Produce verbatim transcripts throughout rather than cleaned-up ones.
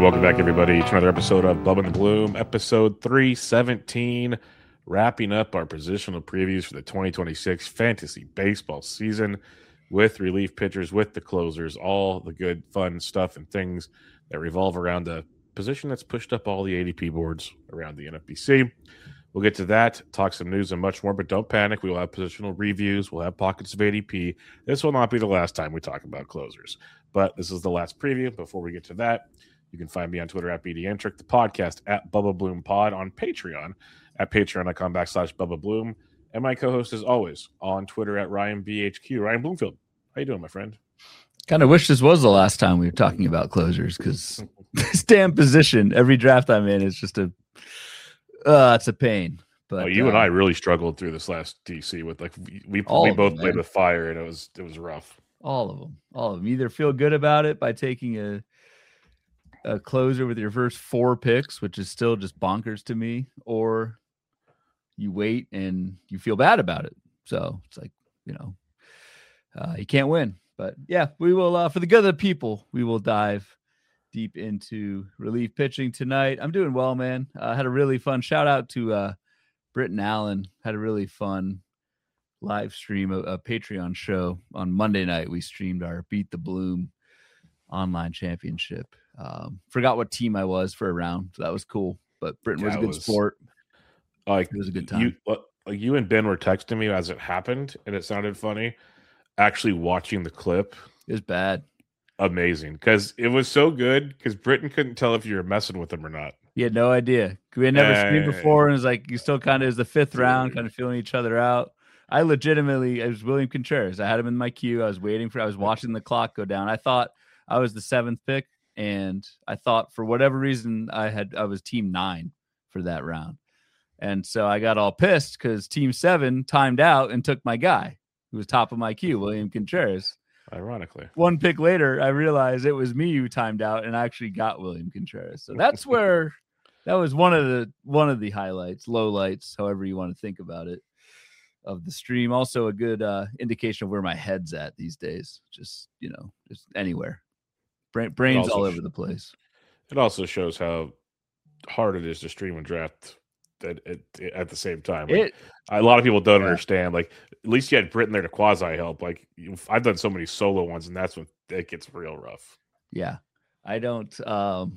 welcome back, everybody, to another episode of Bubba and the Bloom, episode three seventeen, wrapping up our positional previews for the twenty twenty-six fantasy baseball season with relief pitchers, with the closers, all the good, fun stuff and things that revolve around a position that's pushed up all the A D P boards around the N F B C. We'll get to that, talk some news and much more, but don't panic. We will have positional reviews. We'll have pockets of A D P. This will not be the last time we talk about closers, but this is the last preview. Before we get to that, you can find me on Twitter at BDentric, the podcast at Bubba Bloom Pod, on Patreon at patreon.com backslash Bubba Bloom, and my co-host is always on Twitter at Ryan B H Q. Ryan Bloomfield, how you doing, my friend? Kind of wish this was the last time we were talking about closers, because this damn position, every draft I'm in, is just a uh, it's a pain. But oh, you uh, and I really struggled through this last D C with like we we, All we of both them, played man. with fire, and it was it was rough. all of them, all of them. Either feel good about it by taking a a closer with your first four picks, which is still just bonkers to me, or you wait and you feel bad about it. So it's like, you know, uh, you can't win. But yeah, we will, uh, for the good of the people, we will dive deep into relief pitching tonight. I'm doing well, man. I uh, had a really fun shout out to uh, Britton Allen. Had a really fun live stream, a, a Patreon show on Monday night. We streamed our Beat the Bloom online championship. Um, forgot what team I was for a round, so that was cool. But Britton was Yeah, a good it was- sport. Like It was a good time. You, uh, like you and Ben were texting me as it happened, and it sounded funny. Actually, watching the clip, It was bad. amazing, because it was so good. Because Britton couldn't tell if you were messing with him or not. He had no idea. We had never streamed Uh, before, and it was like you still kind of is the fifth round, dude. kind of feeling each other out. I legitimately, I was William Contreras. I had him in my queue. I was waiting for. I was watching the clock go down. I thought I was the seventh pick, and I thought for whatever reason I had I was team nine for that round, and so I got all pissed because team seven timed out and took my guy who was top of my queue, William Contreras. Ironically, One pick later, I realized it was me who timed out, and I actually got William Contreras. So that's where that was one of the one of the highlights, lowlights, however you want to think about it, of the stream. Also, a good uh, indication of where my head's at these days. Just you know, just anywhere, Brain, brains also all sh- over the place. it also shows how hard it is to stream and draft at, at, at the same time. Like, It a lot of people don't Yeah. understand. Like, at least you had Britton there to quasi help. Like, you- I've done so many solo ones, and that's when it gets real rough. yeah, I don't. Um,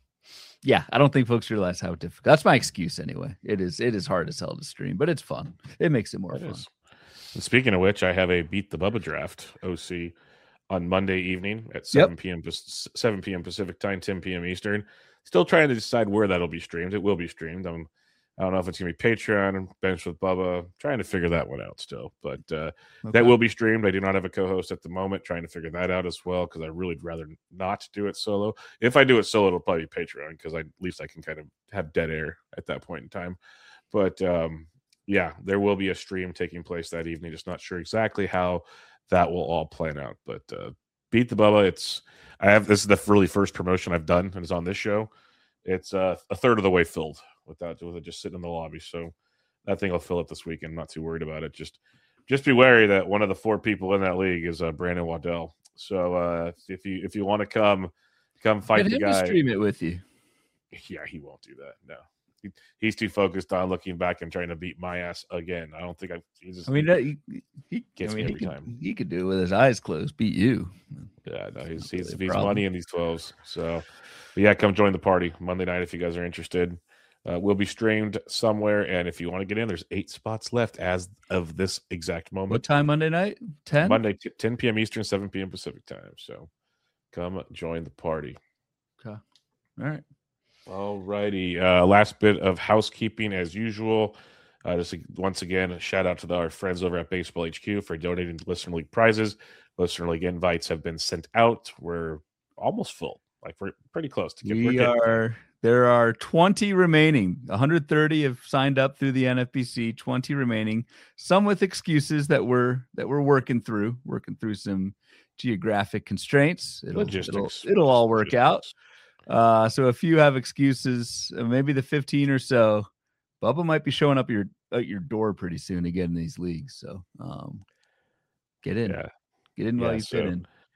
yeah, I don't think folks realize how difficult. That's my excuse anyway. It is. It is hard as hell to stream, but it's fun. It makes it more It fun. is. And speaking of which, I have a Beat the Bubba draft O C on Monday evening at seven p.m. Pac- seven p.m. Pacific time, ten p.m. Eastern. Still trying to decide where that'll be streamed. It will be streamed. I'm, I don't know if it's going to be Patreon, Bench with Bubba. Trying to figure that one out still. But uh, Okay. that will be streamed. I do not have a co-host at the moment. Trying to figure that out as well, because I really would rather not do it solo. If I do it solo, it'll probably be Patreon, because I, at least I can kind of have dead air at that point in time. But um, yeah, there will be a stream taking place that evening. Just not sure exactly how that will all plan out. But uh, Beat the Bubba, it's I have this is the really first promotion I've done, and it's on this show. It's uh, a third of the way filled without with it just sitting in the lobby. So that thing will fill up this weekend. Not too worried about it. Just just be wary that one of the four people in that league is uh, Brandon Waddell. So uh, if you if you want to come come fight Get the him guy, to stream it with you. yeah, he won't do that. No. He, he's too focused on looking back and trying to beat my ass again. I don't think I. He just, I mean, that, he, he, Gets I me mean, he every could, time. he could do it with his eyes closed, beat you. yeah, no, he's Not he's, really a he's problem. money in these twelves. So, but yeah, come join the party Monday night if you guys are interested. Uh, we'll be streamed somewhere, and if you want to get in, there's eight spots left as of this exact moment. What time Monday night? ten? Monday, t- ten p.m. Eastern, seven p.m. Pacific time. So, come join the party. Okay. All right. All righty. Uh, last bit of housekeeping as usual. Uh, just once again, a shout out to the, our friends over at Baseball H Q for donating to Listener League prizes. Listener League invites have been sent out. We're almost full. Like we're pretty close to get. we're We getting there. are, there are twenty remaining. one hundred thirty have signed up through the N F B C, twenty remaining, some with excuses that we're, that we're working through, working through some geographic constraints. It'll, Logistics. It'll, it'll all work out. Logistics. Uh, so if you have excuses, uh, maybe the fifteen or so, Bubba might be showing up your at your door pretty soon again in these leagues. So um, get in, Yeah. get in while Yeah, you so- fit in.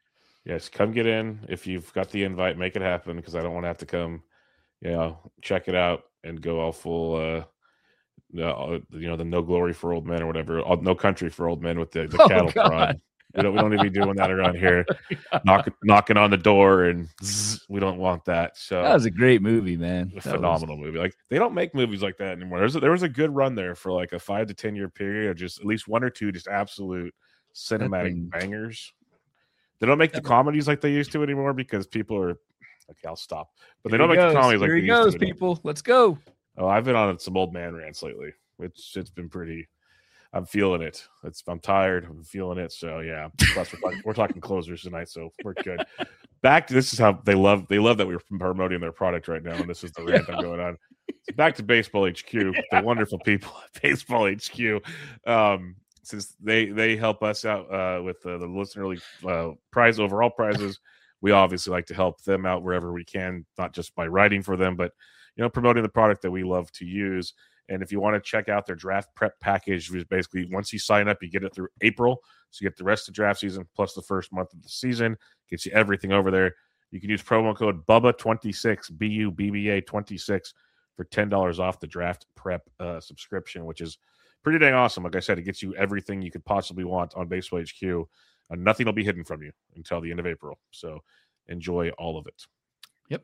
Yes, come get in. If you've got the invite, make it happen because I don't want to have to come, you know, check it out and go all full, uh, uh, you know, the No Glory for Old Men or whatever, uh, No Country for Old Men with the, the Oh cattle prod. God. We don't we don't need to be doing that around here. Knocking knocking on the door and zzz, we don't want that. So That was a great movie, man. a That phenomenal was... movie. Like they don't make movies like that anymore. There's a, there was a good run there for like a five to ten year period of just at least one or two just absolute cinematic thing... bangers. They don't make the comedies like they used to anymore because people are okay. I'll stop. But Here they don't make goes. the comedies Here like he they goes, used to. People, let's go. Oh, I've been on some old man rants lately. It's it's been pretty. I'm feeling it. It's I'm tired. I'm feeling it. So yeah. Plus we're talking, we're talking closers tonight, so we're good. Back to this is how they love they love that we're promoting their product right now, and this is the rant I'm going on. So back to Baseball H Q, the wonderful people at Baseball H Q. Um, since they they help us out uh, with uh, the listener league uh, prize overall prizes, we obviously like to help them out wherever we can, not just by writing for them, but you know promoting the product that we love to use. And if you want to check out their draft prep package, which basically once you sign up, you get it through April. So you get the rest of the draft season plus the first month of the season. Gets you everything over there. You can use promo code B U B B A twenty-six, B U B B A twenty-six for ten dollars off the draft prep uh, subscription, which is pretty dang awesome. Like I said, it gets you everything you could possibly want on Baseball H Q. Uh, nothing will be hidden from you until the end of April. So enjoy all of it. Yep.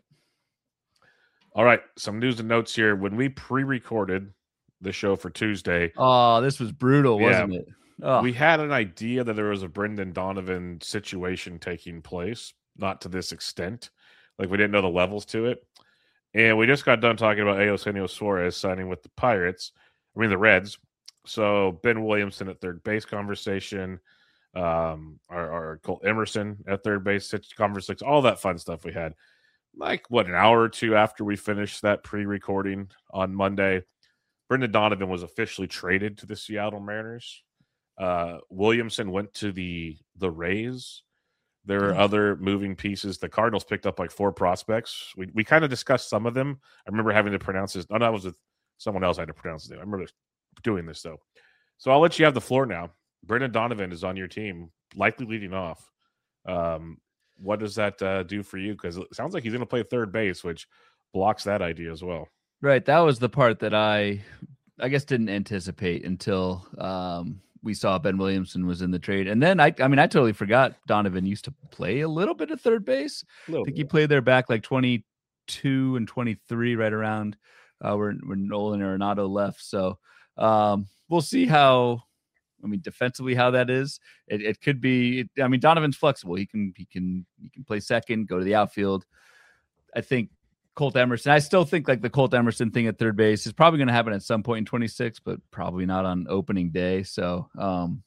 All right, some news and notes here. When we pre-recorded the show for Tuesday, oh, this was brutal, wasn't yeah, it? Oh. We had an idea that there was a Brendan Donovan situation taking place, not to this extent. Like we didn't know the levels to it, and we just got done talking about Eugenio Suarez signing with the Pirates. I mean the Reds. So Ben Williamson at third base conversation, um, our, our Colt Emerson at third base conversation, all that fun stuff we had. Like, what, an hour or two after we finished that pre-recording on Monday, Brendan Donovan was officially traded to the Seattle Mariners. Uh, Williamson went to the the Rays. There are other moving pieces. The Cardinals picked up like four prospects. We we kind of discussed some of them. I remember having to pronounce this. No, that was with someone else I had to pronounce it. I remember doing this, though. So I'll let you have the floor now. Brendan Donovan is on your team, likely leading off. Um What does that uh, do for you? Because it sounds like he's going to play third base, which blocks that idea as well. Right. That was the part that I, I guess, didn't anticipate until um, we saw Ben Williamson was in the trade. And then, I I mean, I totally forgot Donovan used to play a little bit of third base. I think bit. He played there back like twenty-two and twenty-three, right around uh, where, where Nolan Arenado left. So um, we'll see how... I mean, defensively, how that is, it, it could be. I mean, Donovan's flexible. He can, he can, he can play second, go to the outfield. I think Colt Emerson. I still think like the Colt Emerson thing at third base is probably going to happen at some point in twenty-six, but probably not on opening day. So um,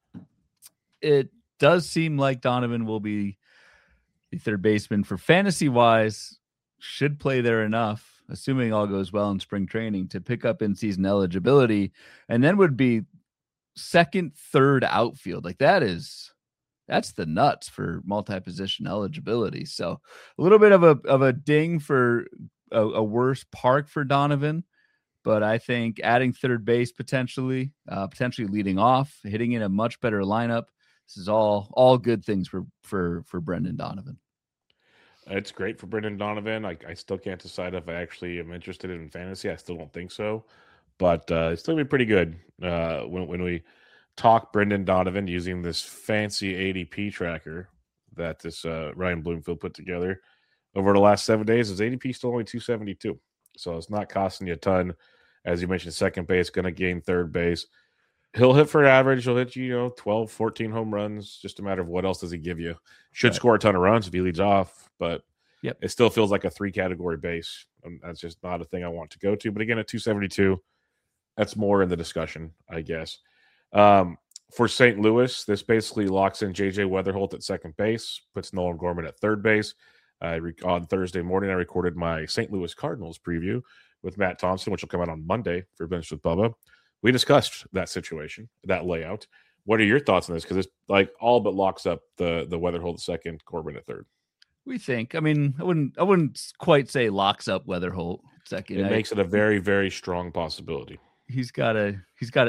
it does seem like Donovan will be the third baseman for fantasy wise. Should play there enough, assuming all goes well in spring training, to pick up in season eligibility, and then would be second, third outfield. Like that is, that's the nuts for multi-position eligibility. So a little bit of a, of a ding for a, a worse park for Donovan, but I think adding third base potentially, uh, potentially leading off, hitting in a much better lineup. This is all, all good things for, for, for Brendan Donovan. It's great for Brendan Donovan. I, I still can't decide if I actually am interested in fantasy. I still don't think so. But uh, it's still be pretty good uh, when when we talk Brendan Donovan using this fancy A D P tracker that this uh, Ryan Bloomfield put together over the last seven days. His A D P still only two seventy-two, so it's not costing you a ton. As you mentioned, second base, going to gain third base. He'll hit for average. He'll hit you, you know, twelve, fourteen home runs. Just a matter of what else does he give you. Should right. score a ton of runs if he leads off, but yep. It still feels like a three category base. And that's just not a thing I want to go to. But again, at two seventy-two. That's more in the discussion, I guess. Um, for Saint Louis, this basically locks in J J Weatherholt at second base, puts Nolan Gorman at third base. Uh, on Thursday morning, I recorded my Saint Louis Cardinals preview with Matt Thompson, which will come out on Monday for Bench with Bubba. We discussed that situation, that layout. What are your thoughts on this? Because it's like all but locks up the the Weatherholt at second, Gorman at third. We think. I mean, I wouldn't. I wouldn't quite say locks up Weatherholt second. It I, makes it a very, very strong possibility. He's got a. He's got a. I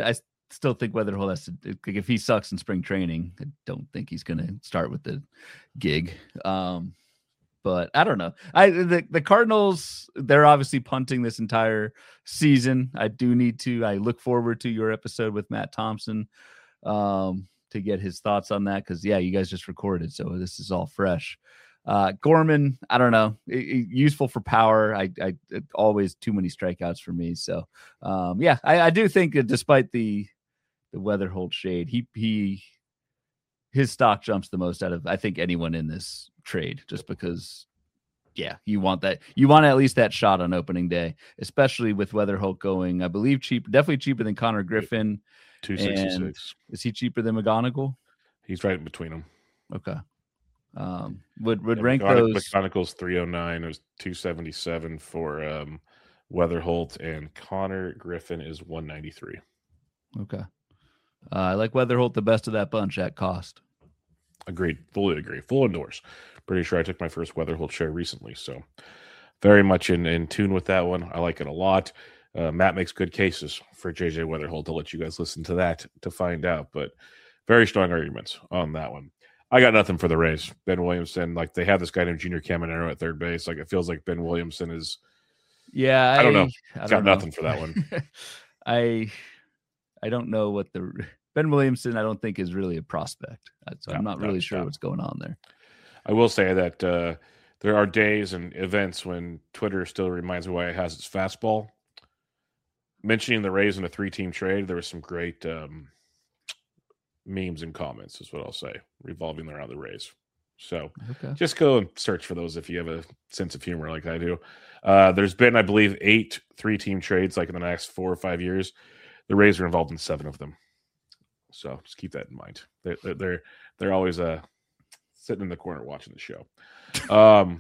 still think Weatherholt has to, like, if he sucks in spring training, I don't think he's going to start with the gig. Um, but I don't know. I the, the Cardinals, they're obviously punting this entire season. I do need to. I look forward to your episode with Matt Thompson um, to get his thoughts on that because, yeah, you guys just recorded, so this is all fresh. Uh, Gorman, I don't know, it, it, useful for power. I, I it, always too many strikeouts for me. So, um, yeah, I, I do think that despite the the Weatherholt shade, he he his stock jumps the most out of I think anyone in this trade, just because, yeah, you want that, you want at least that shot on opening day, especially with Weatherholt going, I believe, cheap, definitely cheaper than Connor Griffin. two sixty-six. Is he cheaper than McGonigal? He's right in between them. Okay. Um, would would yeah, rank McGonigal, those. McGonigal's three oh nine. It was two seventy-seven for um, Weatherholt, and Connor Griffin is one ninety-three. Okay. Uh, I like Weatherholt the best of that bunch at cost. Agreed. Fully agree. Full endorse. Pretty sure I took my first Weatherholt share recently, so very much in, in tune with that one. I like it a lot. Uh, Matt makes good cases for J J Weatherholt. I'll let you guys listen to that to find out, but very strong arguments on that one. I got nothing for the Rays. Ben Williamson, like they have this guy named Junior Caminero at third base. Like it feels like Ben Williamson is. Yeah, I, I don't know. I don't got know. nothing for that one. I I don't know what the Ben Williamson. I don't think is really a prospect. So no, I'm not really no, sure no. what's going on there. I will say that uh, there are days and events when Twitter still reminds me why it has its fastball. Mentioning the Rays in a three-team trade, there was some great um, memes and comments, is what I'll say, revolving around the Rays. So okay. Just go and search for those if you have a sense of humor like I do. Uh, there's been, I believe, eight three-team trades like in the next four or five years. The Rays are involved in seven of them. So just keep that in mind. They're they're they're, they're always uh, sitting in the corner watching the show. Um,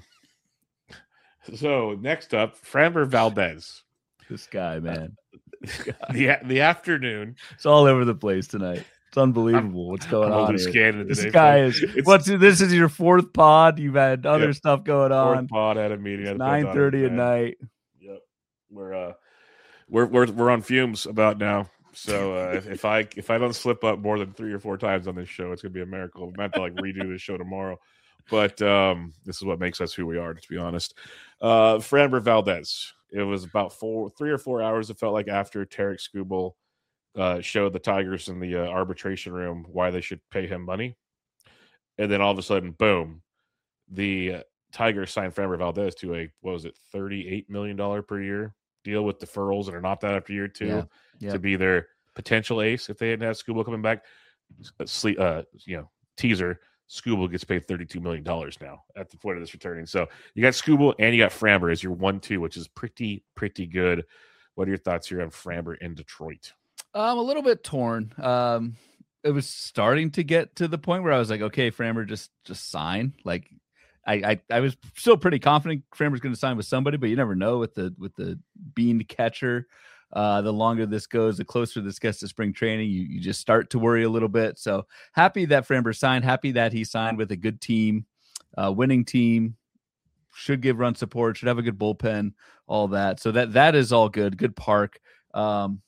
so next up, Framber Valdez. This guy, man. This guy. the the afternoon. It's all over the place tonight. It's unbelievable I'm, what's going I'm on here. Today, this guy folks. is. It's, what's this is your fourth pod. You've had other yep. stuff going on. Fourth pod had a meeting. Nine thirty at night. Yep, we're uh, we're we're we're on fumes about now. So uh, if, if I if I don't slip up more than three or four times on this show, it's gonna be a miracle. I'm have to like redo this show tomorrow. But um, this is what makes us who we are, to be honest. Uh, Framber Valdez. It was about four, three or four hours. It felt like after Tarek Skubal uh, showed the Tigers in the uh, arbitration room why they should pay him money, and then all of a sudden, boom, the uh, Tigers signed Framber Valdez to a what was it, thirty-eight million dollars per year deal with deferrals that are not that after year two yeah. Yeah. to be their potential ace if they didn't have Skubal coming back. Sleep, uh, you know, teaser. Skubal gets paid thirty-two million dollars now at the point of this returning. So you got Skubal and you got Framber as your one two, which is pretty, pretty good. What are your thoughts here on Framber in Detroit? I'm a little bit torn. Um, it was starting to get to the point where I was like, okay, Framber, just just sign. Like, I I, I was still pretty confident Framber's going to sign with somebody, but you never know with the with the bean catcher. Uh, the longer this goes, the closer this gets to spring training, you, you just start to worry a little bit. So happy that Framber signed, happy that he signed with a good team, uh, winning team, should give run support, should have a good bullpen, all that. So that that is all good, good park. Um,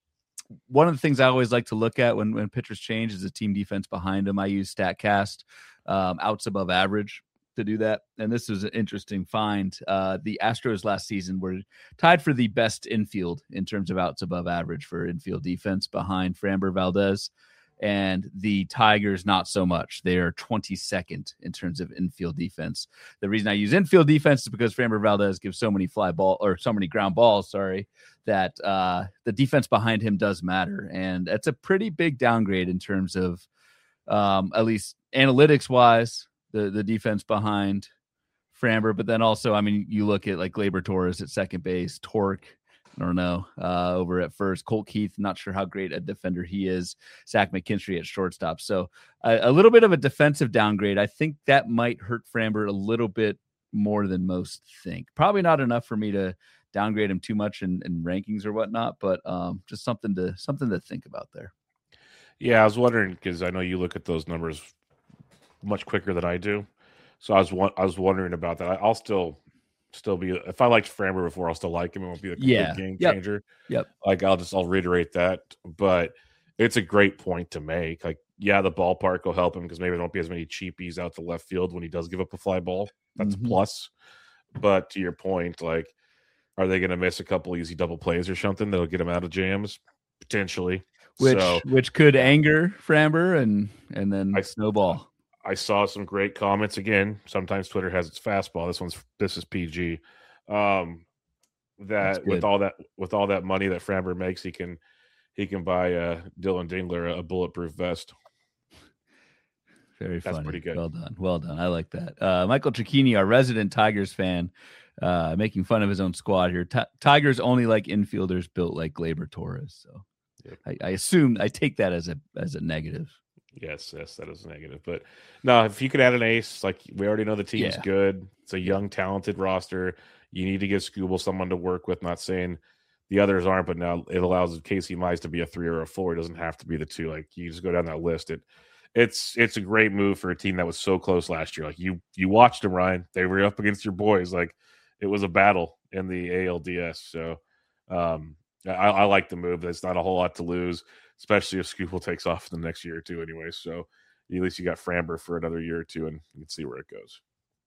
one of the things I always like to look at when, when pitchers change is the team defense behind them. I use StatCast, um, outs above average to do that. And this is an interesting find. Uh, the Astros last season were tied for the best infield in terms of outs above average for infield defense behind Framber Valdez, and the Tigers not so much. They are twenty-second in terms of infield defense. The reason I use infield defense is because Framber Valdez gives so many fly ball or so many ground balls, sorry, that uh, the defense behind him does matter. And it's a pretty big downgrade in terms of um, at least analytics wise, the the defense behind Framber, but then also, I mean, you look at like Gleyber Torres at second base, Torque, I don't know, uh, over at first, Colt Keith, not sure how great a defender he is, Zach McKinstry at shortstop. So uh, a little bit of a defensive downgrade. I think that might hurt Framber a little bit more than most think. Probably not enough for me to downgrade him too much in, in rankings or whatnot, but um, just something to something to think about there. Yeah, I was wondering because I know you look at those numbers much quicker than I do, so I was I was wondering about that. I'll still still be if I liked Framber before, I'll still like him. It won't be a complete yeah. game yep. changer. Yep. Like I'll just I'll reiterate that, but it's a great point to make. Like, yeah, the ballpark will help him because maybe there won't be as many cheapies out to left field when he does give up a fly ball. That's Mhm. a plus. But to your point, like, are they going to miss a couple easy double plays or something that'll get him out of jams? Potentially. Which so which could anger Framber and and then I, snowball. I saw some great comments again. Sometimes Twitter has its fastball. This one's this is P G. Um, that with all that with all that money that Framber makes, he can he can buy uh, Dylan Dingler a bulletproof vest. Very That's funny. pretty good. Well done. Well done. I like that. Uh, Michael Cicchini, our resident Tigers fan, uh, making fun of his own squad here. T- Tigers only like infielders built like Gleyber Torres. So yep. I, I assume I take that as a as a negative. Yes, yes, that is a negative. But no, if you could add an ace, like we already know the team's Yeah. good. It's a young, talented roster. You need to give Skubal someone to work with. Not saying the others aren't, but now it allows Casey Mize to be a three or a four. It doesn't have to be the two. Like you just go down that list. It it's it's a great move for a team that was so close last year. Like you you watched them, Ryan. They were up against your boys. Like it was a battle in the A L D S. So um, I, I like the move. There's not a whole lot to lose, especially if Skubal takes off in the next year or two anyway. So at least you got Framber for another year or two, and you can see where it goes.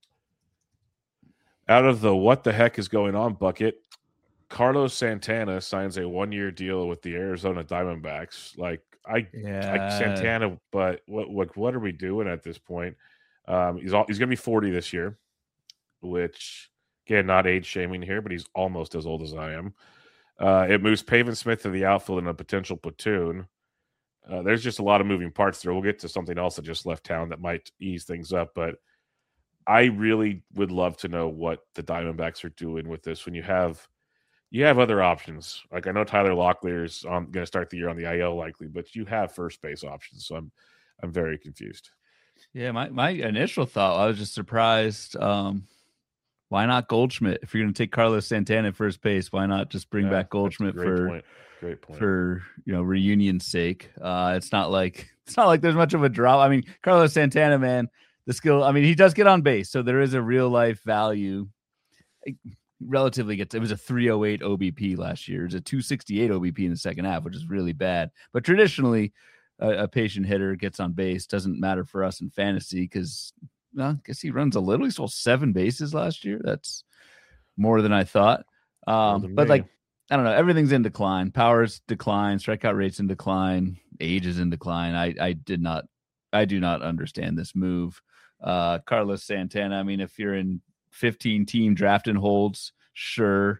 Out of the what the heck is going on bucket, Carlos Santana signs a one-year deal with the Arizona Diamondbacks. Like I, yeah. like Santana, but what what what are we doing at this point? Um, he's all, he's gonna be forty this year, which again, not age shaming here, but he's almost as old as I am. Uh, it moves Pavin Smith to the outfield in a potential platoon. Uh, there's just a lot of moving parts there. We'll get to something else that just left town that might ease things up, but I really would love to know what the Diamondbacks are doing with this when you have you have other options. Like I know Tyler Locklear's going to start the year on the I L likely, but you have first base options. So I'm I'm very confused. Yeah, my, my initial thought, I was just surprised. Um, why not Goldschmidt? If you're going to take Carlos Santana at first base, why not just bring yeah, back Goldschmidt great for point. Great point. for you know reunion's sake? Uh, it's not like it's not like there's much of a drop. I mean, Carlos Santana, man, the skill. I mean, he does get on base, so there is a real life value. It relatively gets. It was a three oh eight O B P last year. It was a two sixty-eight O B P in the second half, which is really bad. But traditionally, a, a patient hitter gets on base. Doesn't matter for us in fantasy because. Well, I guess he runs a little. He stole seven bases last year. That's more than I thought. Um, but like, I don't know. Everything's in decline. Power's decline. Strikeout rate's in decline. Age is in decline. I, I did not, I do not understand this move. Uh, Carlos Santana. I mean, if you're in fifteen team draft and holds, sure.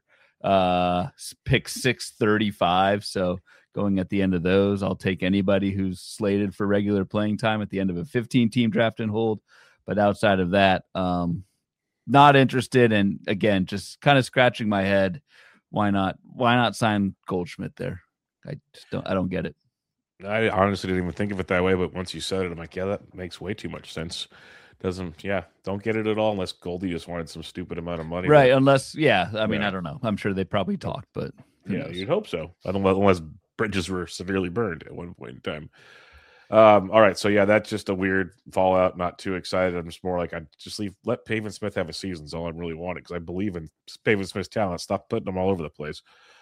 Uh, pick six thirty-five. So going at the end of those, I'll take anybody who's slated for regular playing time at the end of a fifteen team draft and hold. But outside of that, um, not interested. And again, just kind of scratching my head. Why not? Why not sign Goldschmidt there? I just don't. I don't get it. I honestly didn't even think of it that way. But once you said it, I'm like, yeah, that makes way too much sense. Doesn't? Yeah, don't get it at all unless Goldie just wanted some stupid amount of money. Right? But, unless, yeah. I mean, yeah. I don't know. I'm sure they probably talked, but yeah, knows? You'd hope so. Unless bridges were severely burned at one point in time. Um, all right, so yeah, that's just a weird fallout. Not too excited. I'm just more like I just leave let Pavin Smith have a season. Is all I really wanted because I believe in Pavin Smith's talent. Stop putting them all over the place.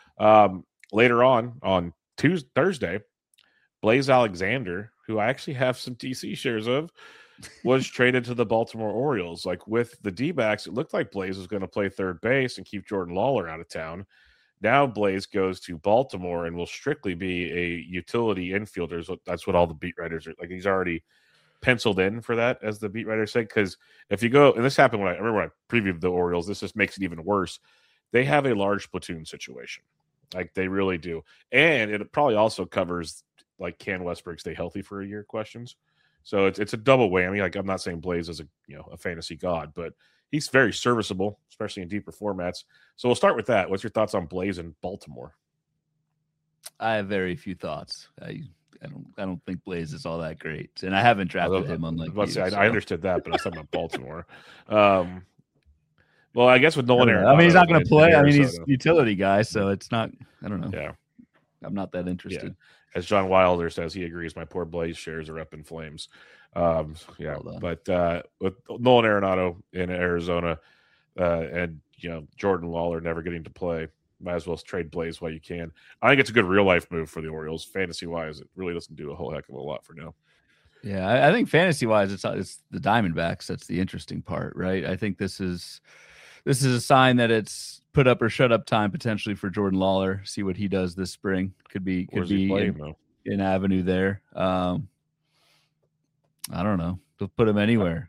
Um, later on on Tuesday, Thursday, Blaze Alexander, who I actually have some D C shares of, was traded to the Baltimore Orioles. Like with the D-backs, it looked like Blaze was going to play third base and keep Jordan Lawler out of town. Now Blaze goes to Baltimore and will strictly be a utility infielder. So that's what all the beat writers are like. He's already penciled in for that, as the beat writer said. Because if you go, and this happened when I, I remember when I previewed the Orioles, this just makes it even worse. They have a large platoon situation, like they really do, and it probably also covers like can Westbrook stay healthy for a year questions. So it's it's a double whammy. Like I'm not saying Blaze is a you know a fantasy god, but he's very serviceable, especially in deeper formats. So we'll start with that. What's your thoughts on Blaze in Baltimore? I have very few thoughts. I I don't I don't think Blaze is all that great, and I haven't drafted him. Unlike you, say, so. I, I understood that, but I was talking about Baltimore. Um, well, I guess with Nolan I, Arenado, I mean, he's not going to play. I mean, he's Arizona. utility guy, so it's not. I don't know. Yeah, I'm not that interested. Yeah. As John Wilder says, he agrees. My poor Blaze shares are up in flames. Um, yeah, well but uh, with Nolan Arenado in Arizona uh, and you know Jordan Lawler never getting to play, might as well trade Blaze while you can. I think it's a good real life move for the Orioles. Fantasy wise, it really doesn't do a whole heck of a lot for now. Yeah, I, I think fantasy wise, it's it's the Diamondbacks that's the interesting part, right? I think this is this is a sign that it's put up or shut up time potentially for Jordan Lawler. See what he does this spring. Could be could Where's be he playing, an, though? an avenue there. Um, I don't know. They'll put him anywhere.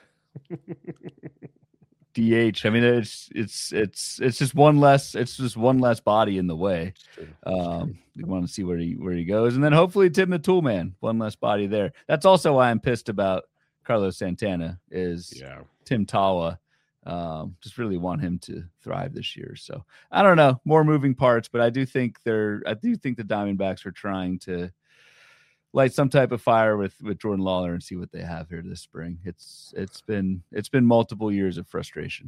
D H. I mean, it's it's it's it's just one less. It's just one less body in the way. Um, we want to see where he where he goes, and then hopefully Tim the Toolman. One less body there. That's also why I'm pissed about Carlos Santana. Is yeah. Tim Tawa. Um, just really want him to thrive this year. So I don't know. More moving parts, but I do think they're. I do think the Diamondbacks are trying to light some type of fire with with Jordan Lawler and see what they have here this spring. It's it's been it's been multiple years of frustration.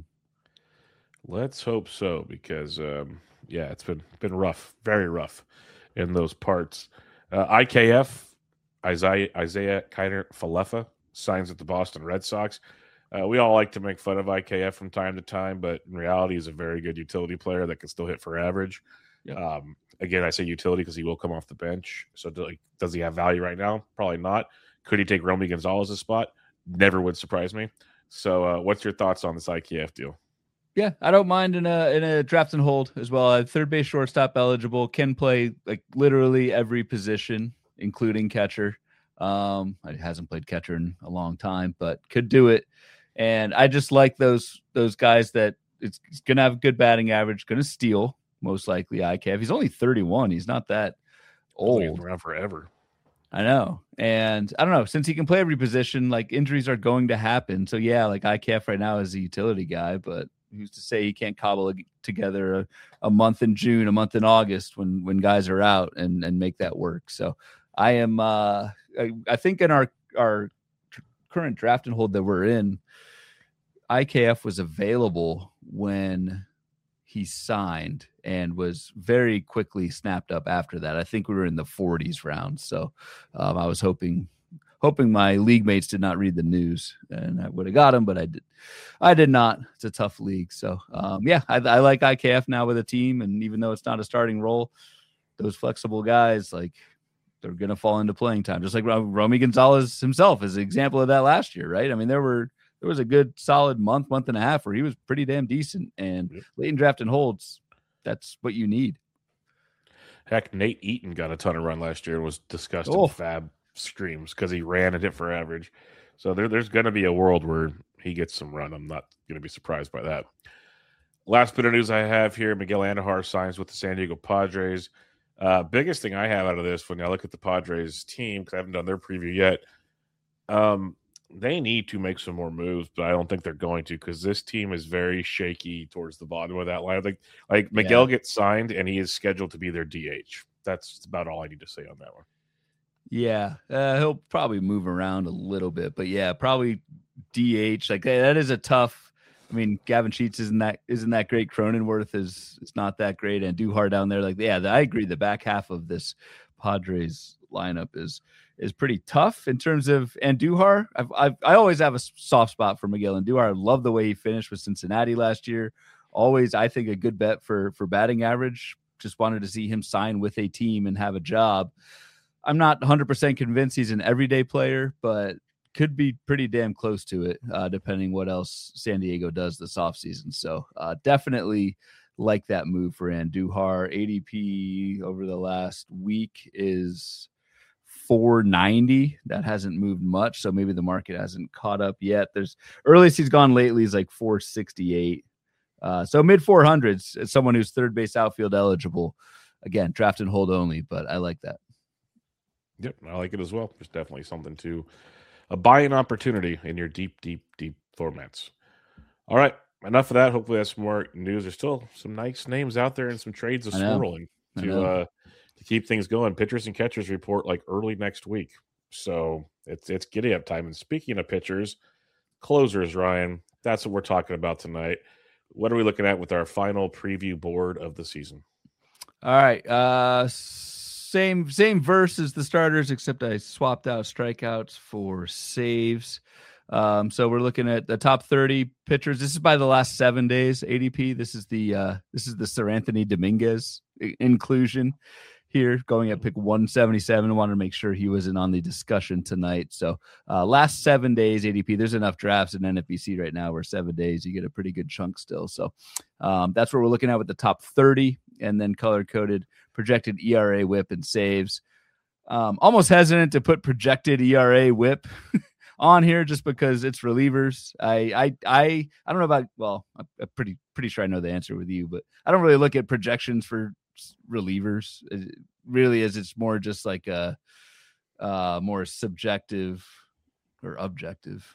Let's hope so, because um, yeah, it's been been rough, very rough in those parts. Uh, I K F Isaiah Isaiah Kiner Falefa signs with the Boston Red Sox. Uh, we all like to make fun of I K F from time to time, but in reality, he's a very good utility player that can still hit for average. Yep. Um, again, I say utility because he will come off the bench. So, do, like, does he have value right now? Probably not. Could he take Romy Gonzalez's spot? Never would surprise me. So, uh, what's your thoughts on this I K F deal? Yeah, I don't mind in a in a draft and hold as well. Uh, third base, shortstop eligible, can play like literally every position, including catcher. Um, he hasn't played catcher in a long time, but could do it. And I just like those those guys that it's, it's going to have good batting average, going to steal, most likely I K F. He's only thirty-one. He's not that old. He's around forever. I know. And I don't know, since he can play every position, like injuries are going to happen. So yeah, like I K F right now is a utility guy, but who's to say he can't cobble together a, a month in June, a month in August when, when guys are out and, and make that work. So I am, uh, I, I think in our, our current draft and hold that we're in, I K F was available when he signed and was very quickly snapped up after that. I think we were in the forties round. So um, I was hoping, hoping my league mates did not read the news and I would have got him, but I did. I did not. It's a tough league. So um, yeah, I, I like I K F now with a team. And even though it's not a starting role, those flexible guys, like they're going to fall into playing time. Just like Romy Gonzalez himself is an example of that last year, right? I mean, there were, there was a good solid month, month and a half where he was pretty damn decent, and yep. late in draft and holds, that's what you need. Heck, Nate Eaton got a ton of run last year and was discussed oh. in fab screams because he ran and hit for average. So there, there's going to be a world where he gets some run. I'm not going to be surprised by that. Last bit of news I have here, Miguel Andujar signs with the San Diego Padres. Uh, biggest thing I have out of this when I look at the Padres team, because I haven't done their preview yet, um, they need to make some more moves, but I don't think they're going to because this team is very shaky towards the bottom of that line. Like, like Miguel yeah. gets signed and he is scheduled to be their D H. That's about all I need to say on that one. Yeah, uh, he'll probably move around a little bit, but yeah, probably D H. Like that is a tough. I mean, Gavin Sheets isn't that isn't that great. Cronenworth is is not that great, and Duhar down there. Like, yeah, I agree. The back half of this Padres lineup is. is pretty tough in terms of Andujar. I've, I've, I always have a soft spot for Miguel Andujar. I love the way he finished with Cincinnati last year. Always, I think, a good bet for, for batting average. Just wanted to see him sign with a team and have a job. I'm not one hundred percent convinced he's an everyday player, but could be pretty damn close to it, uh, depending what else San Diego does this offseason. So uh, definitely like that move for Andujar. A D P over the last week is four ninety. That hasn't moved much, so maybe the market hasn't caught up yet. There's earliest he's gone lately is like four sixty-eight. Uh, so mid four hundreds as someone who's third base outfield eligible. Again, draft and hold only, but I like that. Yep, I like it as well. There's definitely something to a buying opportunity in your deep, deep, deep formats. All right, enough of that. Hopefully that's some more news. There's still some nice names out there and some trades are swirling to uh to keep things going. Pitchers and catchers report like early next week. So it's it's giddy up time. And speaking of pitchers, closers, Ryan, that's what we're talking about tonight. What are we looking at with our final preview board of the season? All right. Uh, same same verse as the starters, except I swapped out strikeouts for saves. Um, so we're looking at the top thirty pitchers. This is by the last seven days A D P. This is the uh, this is the Sir Anthony Dominguez inclusion here, going at pick one seventy-seven. Wanted to make sure he wasn't on the discussion tonight. So uh, last seven days A D P. There's enough drafts in N F B C right now where seven days you get a pretty good chunk still. So um, that's what we're looking at with the top thirty, and then color coded projected E R A, WHIP, and saves. Um, almost hesitant to put projected E R A, WHIP on here just because it's relievers. I I I I don't know about well, I'm pretty pretty sure I know the answer with you, but I don't really look at projections for relievers. It really is it's more just like a uh more subjective or objective,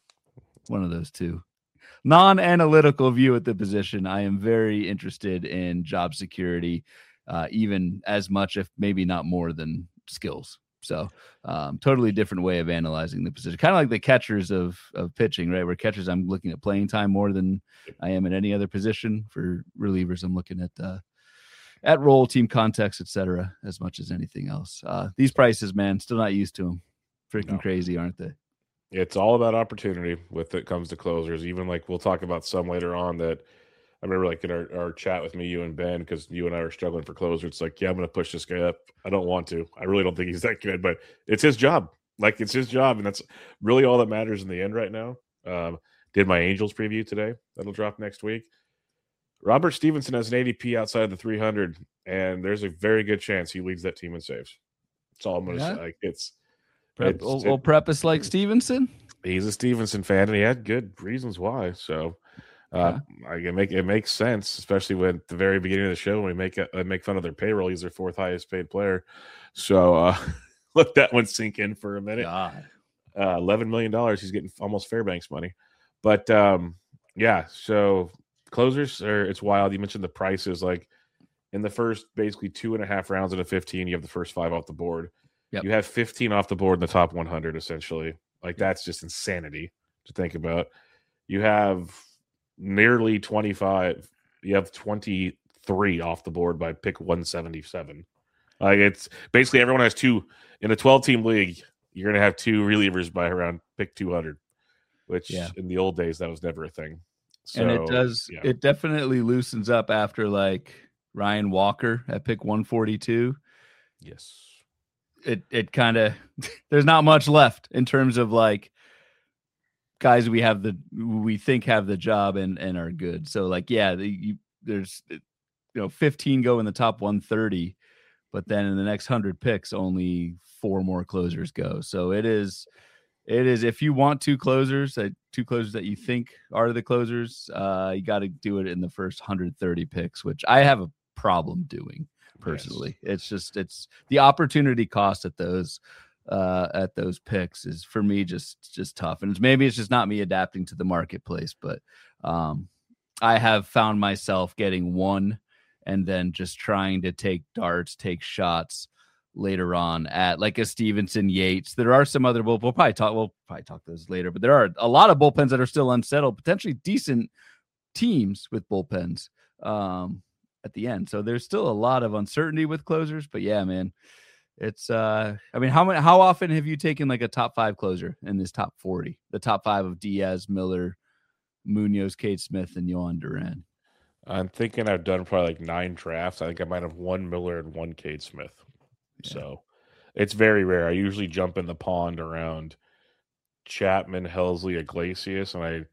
one of those two, non-analytical view at the position. I am very interested in job security, uh even as much, if maybe not more, than skills. So um totally different way of analyzing the position, kind of like the catchers of of pitching, right? Where catchers I'm looking at playing time more than I am in any other position. For relievers I'm looking at uh at role, team context, etc., as much as anything else. Uh these prices, man, still not used to them. Freaking no. Crazy, aren't they? It's all about opportunity with it comes to closers. Even like we'll talk about some later on that I remember like in our, our chat with me, you and Ben, because you and I are struggling for closer. It's like, yeah, I'm going to push this guy up. I don't want to. I really don't think he's that good, but it's his job. Like it's his job. And that's really all that matters in the end right now. Um, did my Angels preview today. That'll drop next week. Robert Stevenson has an A D P outside of the three hundred, and there's a very good chance he leads that team in saves. That's all I'm going to yeah. say. Like it's, Prep, it's old, old Preppus like Stevenson. He's a Stevenson fan, and he had good reasons why. So, Uh, yeah. I it make it makes sense, especially when at the very beginning of the show when we make uh, make fun of their payroll. He's their fourth highest paid player, so uh, let that one sink in for a minute. God. Uh, Eleven million dollars. He's getting almost Fairbanks money, but um, yeah. So closers are it's wild. You mentioned the prices. Like in the first basically two and a half rounds of a fifteen, you have the first five off the board. Yep. You have fifteen off the board in the top one hundred. Essentially, like that's just insanity to think about. You have nearly twenty-five. You have twenty-three off the board by pick one seventy-seven. Like it's basically everyone has two in a twelve team league. You're going to have two relievers by around pick two hundred, which yeah. in the old days that was never a thing. So, and it does, yeah. it definitely loosens up after like Ryan Walker at pick one forty-two. Yes. It, it kind of, there's not much left in terms of like, guys we have the we think have the job and and are good. So like yeah the, you, there's you know fifteen go in the top one thirty, but then in the next one hundred picks only four more closers go. So it is it is if you want two closers, uh, two closers that you think are the closers, uh you got to do it in the first one hundred thirty picks, which I have a problem doing personally. Yes. It's just it's the opportunity cost at those uh at those picks is for me just just tough, and it's, maybe it's just not me adapting to the marketplace, but um I have found myself getting one and then just trying to take darts, take shots later on at like a Stevenson, Yates. There are some other bull we'll probably talk we'll probably talk those later, but there are a lot of bullpens that are still unsettled, potentially decent teams with bullpens um at the end. So there's still a lot of uncertainty with closers, but yeah, man. It's uh I mean, how many how often have you taken like a top five closer in this top forty? The top five of Diaz, Miller, Munoz, Cade Smith, and Yohan Duran. I'm thinking I've done probably like nine drafts. I think I might have one Miller and one Cade Smith. Yeah. So it's very rare. I usually jump in the pond around Chapman, Helsley, Iglesias, and I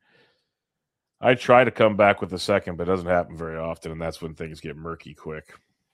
I try to come back with the second, but it doesn't happen very often, and that's when things get murky quick.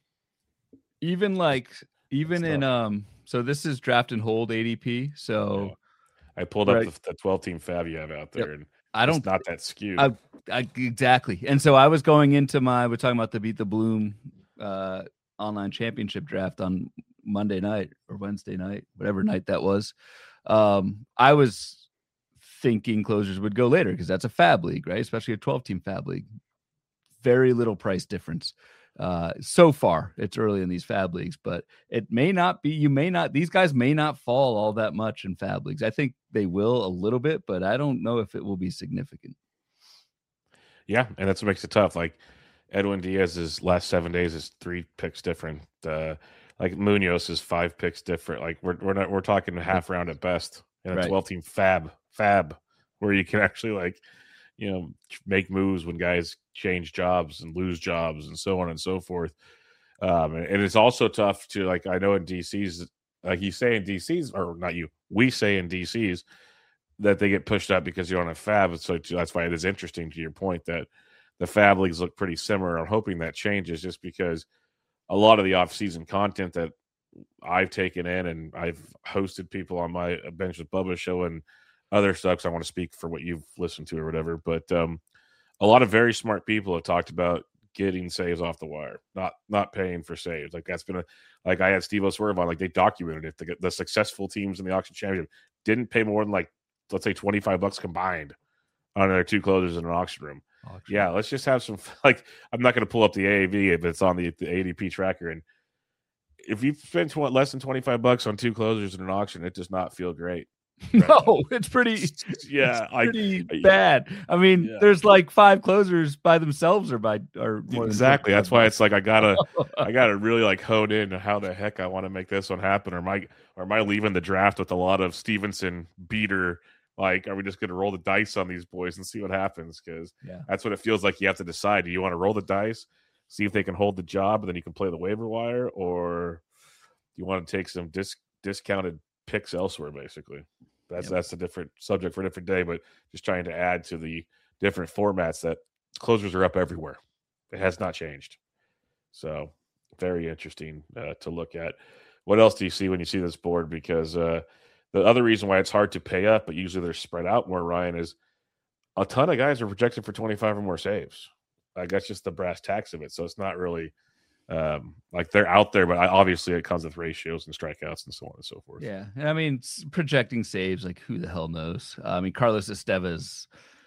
Even like Even in um, so this is draft and hold A D P. So yeah. I pulled up right. the twelve team fab you have out there, yep. and I don't it's not that skewed. I, I, exactly. And so I was going into my we're talking about the Beat the Bloom uh, online championship draft on Monday night or Wednesday night, whatever night that was. Um, I was thinking closers would go later because that's a fab league, right? Especially a twelve team fab league. Very little price difference. Uh, so far it's early in these fab leagues, but it may not be, you may not, these guys may not fall all that much in fab leagues. I think they will a little bit, but I don't know if it will be significant. Yeah. And that's what makes it tough. Like Edwin Diaz's last seven days is three picks different. Uh, like Munoz is five picks different. Like we're, we're not, we're talking half round at best in a right. twelve team fab, fab. where you can actually like, you know, make moves when guys change jobs and lose jobs and so on and so forth. Um, and, and it's also tough to like, I know in D C's, like you say in D C's, or not you, we say in D C's that they get pushed up because you don't have fab. So that's why it is interesting to your point that the fab leagues look pretty similar. I'm hoping that changes just because a lot of the off-season content that I've taken in and I've hosted people on my Bench with Bubba show and other stuff. 'Cause I want to speak for what you've listened to or whatever. But um, a lot of very smart people have talked about getting saves off the wire, not not paying for saves. Like that's been a like I had Steve O'Swerve on, like they documented it. The, the successful teams in the auction championship didn't pay more than like, let's say twenty-five bucks combined on their two closers in an auction room. Auction. Yeah, let's just have some like I'm not going to pull up the A A V if it's on the, the A D P tracker. And if you spend tw- less than twenty-five bucks on two closers in an auction, it does not feel great. Right? No, it's pretty, yeah, it's pretty I, bad. I mean, yeah. There's like five closers by themselves or by or more exactly. That's why it's like I gotta, I gotta really like hone in how the heck I want to make this one happen. Or am I, or am I leaving the draft with a lot of Stevenson beater? Like, are we just gonna roll the dice on these boys and see what happens? Because yeah. that's what it feels like. You have to decide: do you want to roll the dice, see if they can hold the job, and then you can play the waiver wire, or do you want to take some dis- discounted picks elsewhere, basically? That's yep. that's a different subject for a different day, but just trying to add to the different formats that closers are up everywhere. It has not changed. So very interesting uh, to look at. What else do you see when you see this board? Because uh, the other reason why it's hard to pay up, but usually they're spread out more, Ryan, is a ton of guys are projected for twenty-five or more saves. Like that's just the brass tacks of it. So it's not really um like they're out there, but I, obviously it comes with ratios and strikeouts and so on and so forth. Yeah, and I mean projecting saves, like who the hell knows? Uh, I mean Carlos Estevez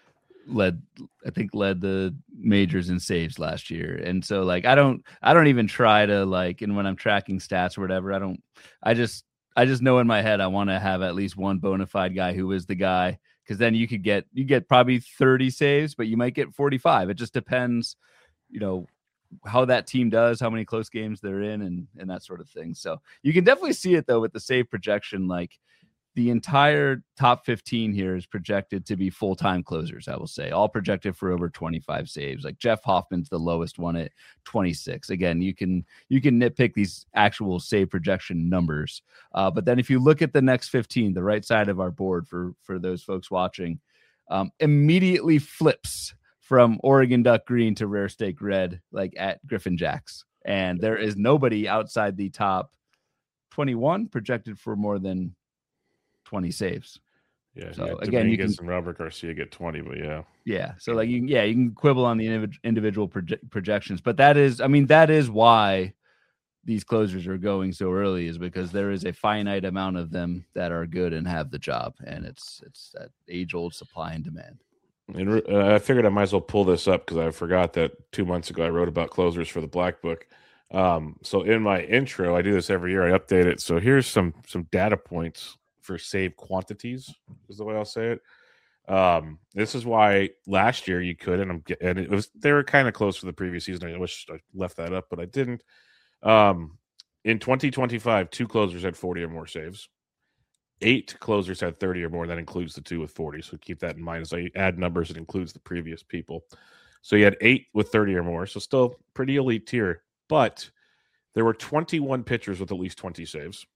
led, I think led the majors in saves last year, and so like I don't, I don't even try to like, and when I'm tracking stats or whatever, I don't, I just, I just know in my head I want to have at least one bona fide guy who is the guy, because then you could get, you get probably thirty saves, but you might get forty-five. It just depends, you know, how that team does, how many close games they're in, and and that sort of thing. So you can definitely see it though with the save projection. Like the entire top fifteen here is projected to be full-time closers, I will say, all projected for over twenty-five saves. Like Jeff Hoffman's the lowest one at twenty-six. Again, you can you can nitpick these actual save projection numbers, uh, but then if you look at the next fifteen, the right side of our board for for those folks watching, um, immediately flips from Oregon Duck Green to Rare Steak Red, like at Griffin Jacks. And there is nobody outside the top twenty-one projected for more than twenty saves. Yeah. So yeah, again, you can, and Robert Garcia get twenty, but yeah. Yeah. So like, you, yeah, you can quibble on the indiv- individual proje- projections, but that is, I mean, that is why these closers are going so early, is because there is a finite amount of them that are good and have the job. And it's, it's that age old supply and demand. And uh, I figured I might as well pull this up because I forgot that two months ago I wrote about closers for the Black Book. Um, so in my intro, I do this every year. I update it. So here's some some data points for save quantities, is the way I'll say it. Um, this is why last year you could, and I'm and it was they were kind of close for the previous season. I wish I left that up, but I didn't. Um, in twenty twenty-five, two closers had forty or more saves. Eight closers had thirty or more. That includes the two with forty. So keep that in mind. As I add numbers, it includes the previous people. So you had eight with thirty or more. So still pretty elite tier. But there were twenty-one pitchers with at least twenty saves.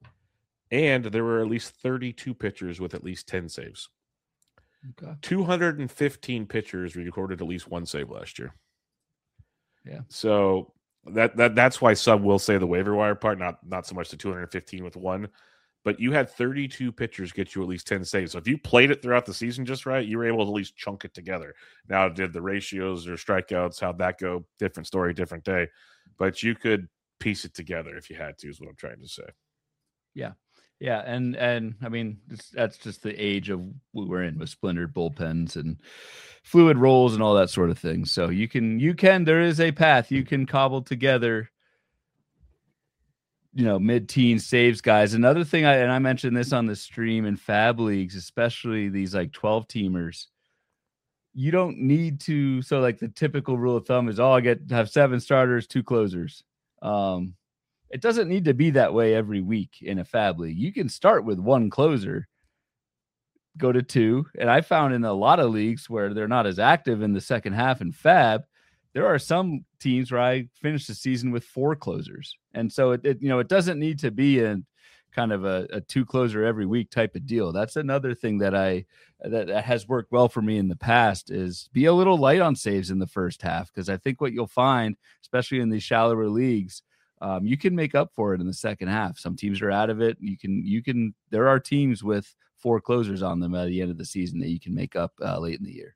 And there were at least thirty-two pitchers with at least ten saves. Okay. two hundred fifteen pitchers recorded at least one save last year. Yeah. So that that that's why some will say the waiver wire part, not not so much the two hundred fifteen with one. But you had thirty-two pitchers get you at least ten saves. So if you played it throughout the season just right, you were able to at least chunk it together. Now, did the ratios or strikeouts, how'd that go? Different story, different day. But you could piece it together if you had to, is what I'm trying to say. Yeah. Yeah. And, and I mean, that's just the age of what we're in with splintered bullpens and fluid rolls and all that sort of thing. So you can, you can, there is a path you can cobble together, you know, mid-teen saves guys. Another thing, I and I mentioned this on the stream in Fab Leagues, especially these like twelve teamers, you don't need to. So like the typical rule of thumb is, oh, I get have seven starters, two closers. Um, it doesn't need to be that way every week in a Fab League. You can start with one closer go to two. And I found in a lot of leagues where they're not as active in the second half in Fab, there are some teams where I finish the season with four closers. And so it, it you know, it doesn't need to be a kind of a, a two closer every week type of deal. That's another thing that I that, that has worked well for me in the past is be a little light on saves in the first half. Cause I think what you'll find, especially in these shallower leagues, um, you can make up for it in the second half. Some teams are out of it. You can, you can, there are teams with four closers on them at the end of the season that you can make up uh, late in the year.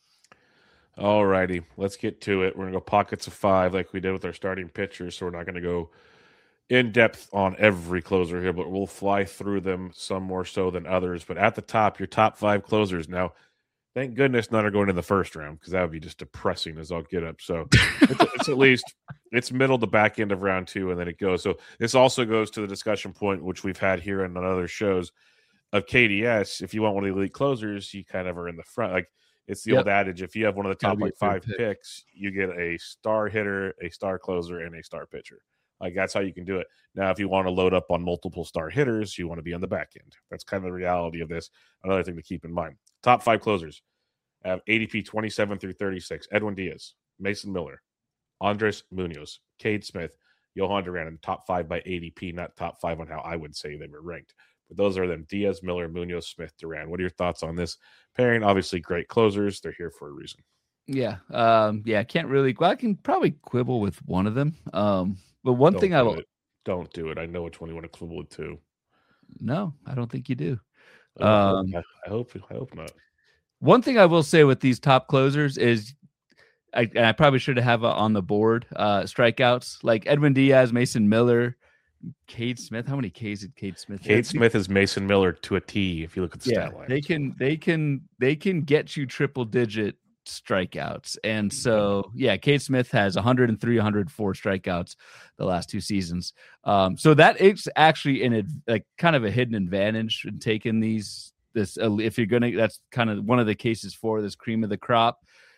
All righty, let's get to it. We're going to go pockets of five like we did with our starting pitchers, so we're not going to go in depth on every closer here, but we'll fly through them, some more so than others. But at the top, your top five closers. Now, thank goodness none are going in the first round because that would be just depressing as I'll get up. So it's, it's at least it's middle to back end of round two, and then it goes. So this also goes to the discussion point, which we've had here and on other shows of K D S. If you want one of the elite closers, you kind of are in the front. Like, it's the yep. old adage, if you have one of the top like five pick. picks, you get a star hitter, a star closer, and a star pitcher. Like, that's how you can do it. Now, if you want to load up on multiple star hitters, you want to be on the back end. That's kind of the reality of this. Another thing to keep in mind. Top five closers have A D P twenty-seven through thirty-six. Edwin Diaz, Mason Miller, Andres Munoz, Cade Smith, Johan Duran, and top five by A D P, not top five on how I would say they were ranked. But those are them: Diaz, Miller, Munoz, Smith, Duran. What are your thoughts on this pairing? Obviously, great closers. They're here for a reason. Yeah. Um, yeah, I can't really, well, I can probably quibble with one of them. Um, but one don't thing I will. It. Don't do it. I know which one you want to quibble with, too. No, I don't think you do. Oh, um, I hope, I hope not. One thing I will say with these top closers is, I, and I probably should have on the board uh, strikeouts like Edwin Diaz, Mason Miller, Cade Smith. How many Ks did Cade Smith? Cade Smith is Mason Miller to a T. If you look at the yeah, stat line, they can, they can, they can get you triple digit strikeouts. And so, yeah, Cade Smith has one hundred three, one hundred four strikeouts the last two seasons. Um, so that is actually in a like kind of a hidden advantage in taking these. This, uh, if you're gonna, that's kind of one of the cases for this cream of the crop.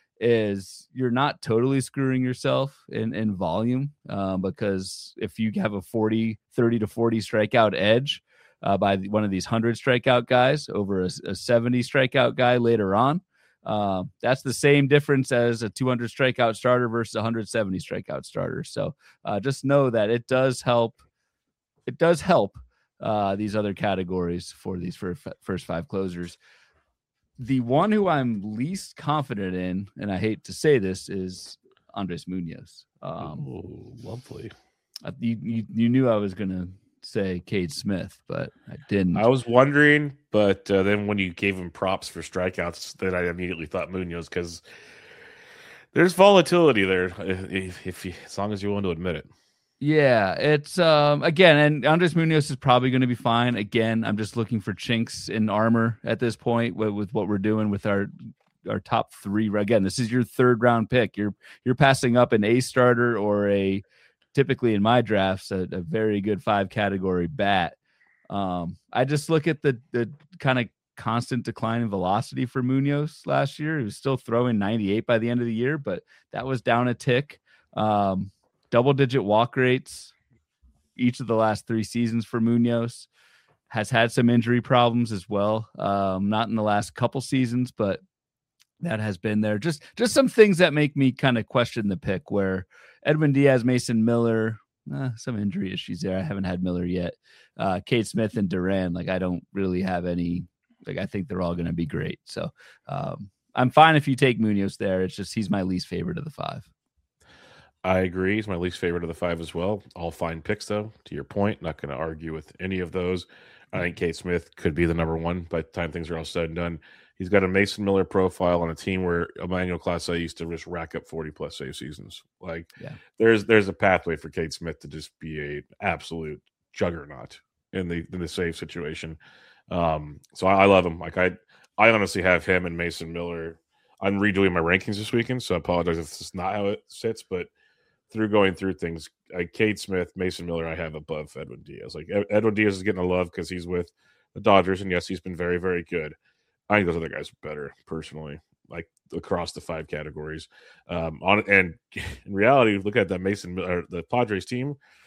Is you're not totally screwing yourself in, in volume um, because if you have a forty, thirty to forty strikeout edge uh, by one of these one hundred strikeout guys over a, a seventy strikeout guy later on, uh, that's the same difference as a two hundred strikeout starter versus a one hundred seventy strikeout starter. So uh, just know that it does help. It does help uh, these other categories for these first, first five closers. The one who I'm least confident in, and I hate to say this, is Andres Munoz. Um, oh, lovely. You, you, you knew I was going to say Cade Smith, but I didn't. I was wondering, but uh, then when you gave him props for strikeouts, then I immediately thought Munoz because there's volatility there, if, if you, as long as you're willing to admit it. Yeah, it's um again, and Andres Munoz is probably going to be fine. Again, I'm just looking for chinks in armor at this point with, with what we're doing with our our top three. Again, this is your third round pick. You're you're passing up an A starter or a typically in my drafts a, a very good five category bat. Um, I just look at the the kind of constant decline in velocity for Munoz last year. He was still throwing ninety-eight by the end of the year, but that was down a tick. Um, Double digit walk rates each of the last three seasons for Munoz. Has had some injury problems as well. Um, not in the last couple seasons, but that has been there. Just just some things that make me kind of question the pick where Edwin Diaz, Mason Miller, eh, some injury issues there. I haven't had Miller yet. Uh, Cade Smith and Duran, like I don't really have any, like I think they're all going to be great. So um, I'm fine if you take Munoz there. It's just he's my least favorite of the five. I agree. He's my least favorite of the five as well. All fine picks, though. To your point, not going to argue with any of those. I think Cade Smith could be the number one by the time things are all said and done. He's got a Mason Miller profile on a team where Emmanuel Clase used to just rack up forty plus save seasons. Like, yeah. there's there's a pathway for Cade Smith to just be a absolute juggernaut in the in the save situation. Um, so I, I love him. Like I I honestly have him and Mason Miller. I'm redoing my rankings this weekend, so I apologize if this is not how it sits, but through going through things, like Cade Smith, Mason Miller, I have above Edwin Diaz. Like Edwin Diaz is getting a love because he's with the Dodgers, and yes, he's been very, very good. I think those other guys are better, personally, like across the five categories. Um, on and in reality, look at that Mason Miller, the Padres team.